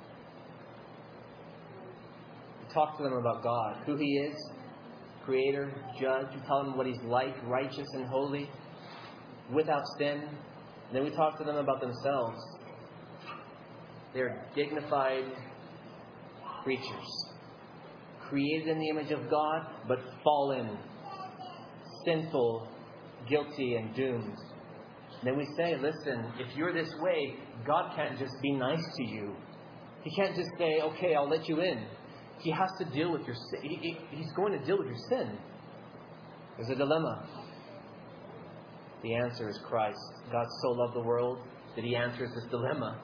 We talk to them about God, who He is, Creator, Judge. We tell them what He's like, righteous and holy, without sin. And then we talk to them about themselves. They're dignified creatures, created in the image of God, but fallen, sinful, guilty, and doomed. And then we say, listen, if you're this way, God can't just be nice to you. He can't just say, okay, I'll let you in. He has to deal with your sin. He's going to deal with your sin. There's a dilemma. The answer is Christ. God so loved the world that He answers this dilemma.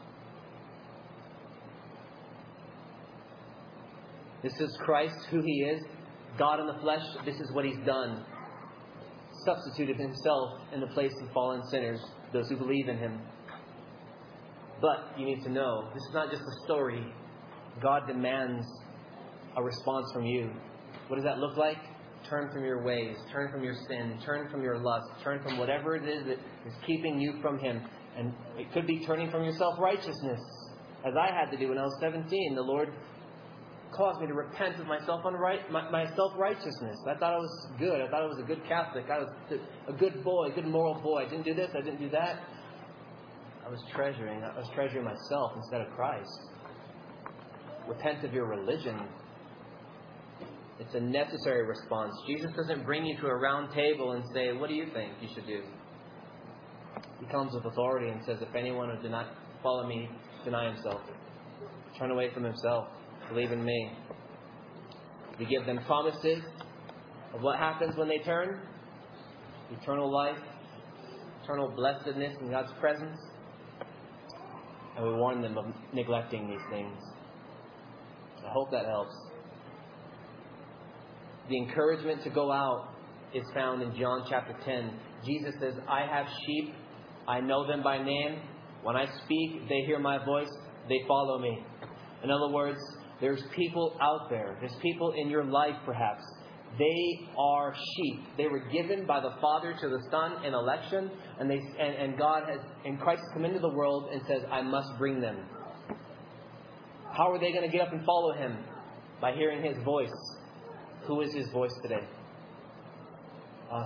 This is Christ, who He is, God in the flesh. This is what He's done. Substituted Himself in the place of fallen sinners, those who believe in Him. But you need to know, this is not just a story. God demands a response from you. What does that look like? Turn from your ways. Turn from your sin. Turn from your lust. Turn from whatever it is that is keeping you from Him. And it could be turning from your self-righteousness, as I had to do when I was 17. The Lord caused me to repent of my self-righteousness. I thought I was good. I thought I was a good Catholic. I was a good boy, a good moral boy. I didn't do this. I didn't do that. I was treasuring myself instead of Christ. Repent of your religion. It's a necessary response. Jesus doesn't bring you to a round table and say, what do you think you should do? He comes with authority and says, if anyone would not follow me, deny himself. Turn away from himself. Believe in me. We give them promises of what happens when they turn. Eternal life, eternal blessedness in God's presence. And we warn them of neglecting these things. I hope that helps. The encouragement to go out is found in John chapter 10. Jesus says, I have sheep. I know them by name. When I speak, they hear my voice. They follow me. In other words, there's people out there. There's people in your life, perhaps. They are sheep. They were given by the Father to the Son in election, and God has, and Christ has come into the world and says, I must bring them. How are they going to get up and follow Him? By hearing His voice. Who is His voice today? Us.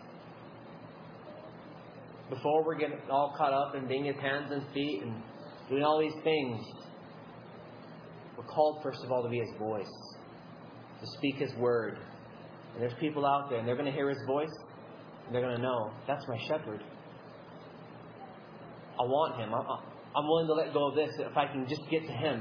Before we're getting all caught up in being His hands and feet and doing all these things, we're called, first of all, to be His voice, to speak His word. And there's people out there, and they're going to hear His voice, and they're going to know, that's my shepherd. I want Him. I'm willing to let go of this if I can just get to Him.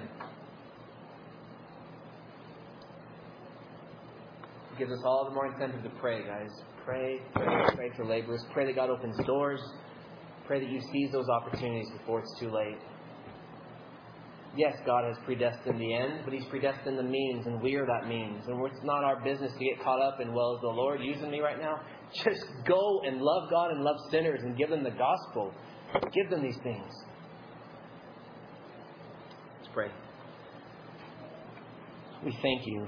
It gives us all the more incentive to pray, guys. Pray for laborers. Pray that God opens doors. Pray that you seize those opportunities before it's too late. Yes, God has predestined the end, but He's predestined the means, and we are that means. And it's not our business to get caught up in, well, is the Lord using me right now? Just go and love God and love sinners and give them the gospel. Give them these things. Let's pray. We thank You.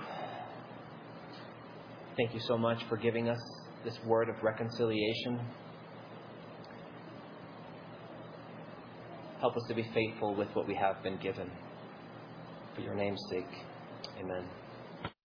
Thank You so much for giving us this word of reconciliation. Help us to be faithful with what we have been given. For Your name's sake. Amen.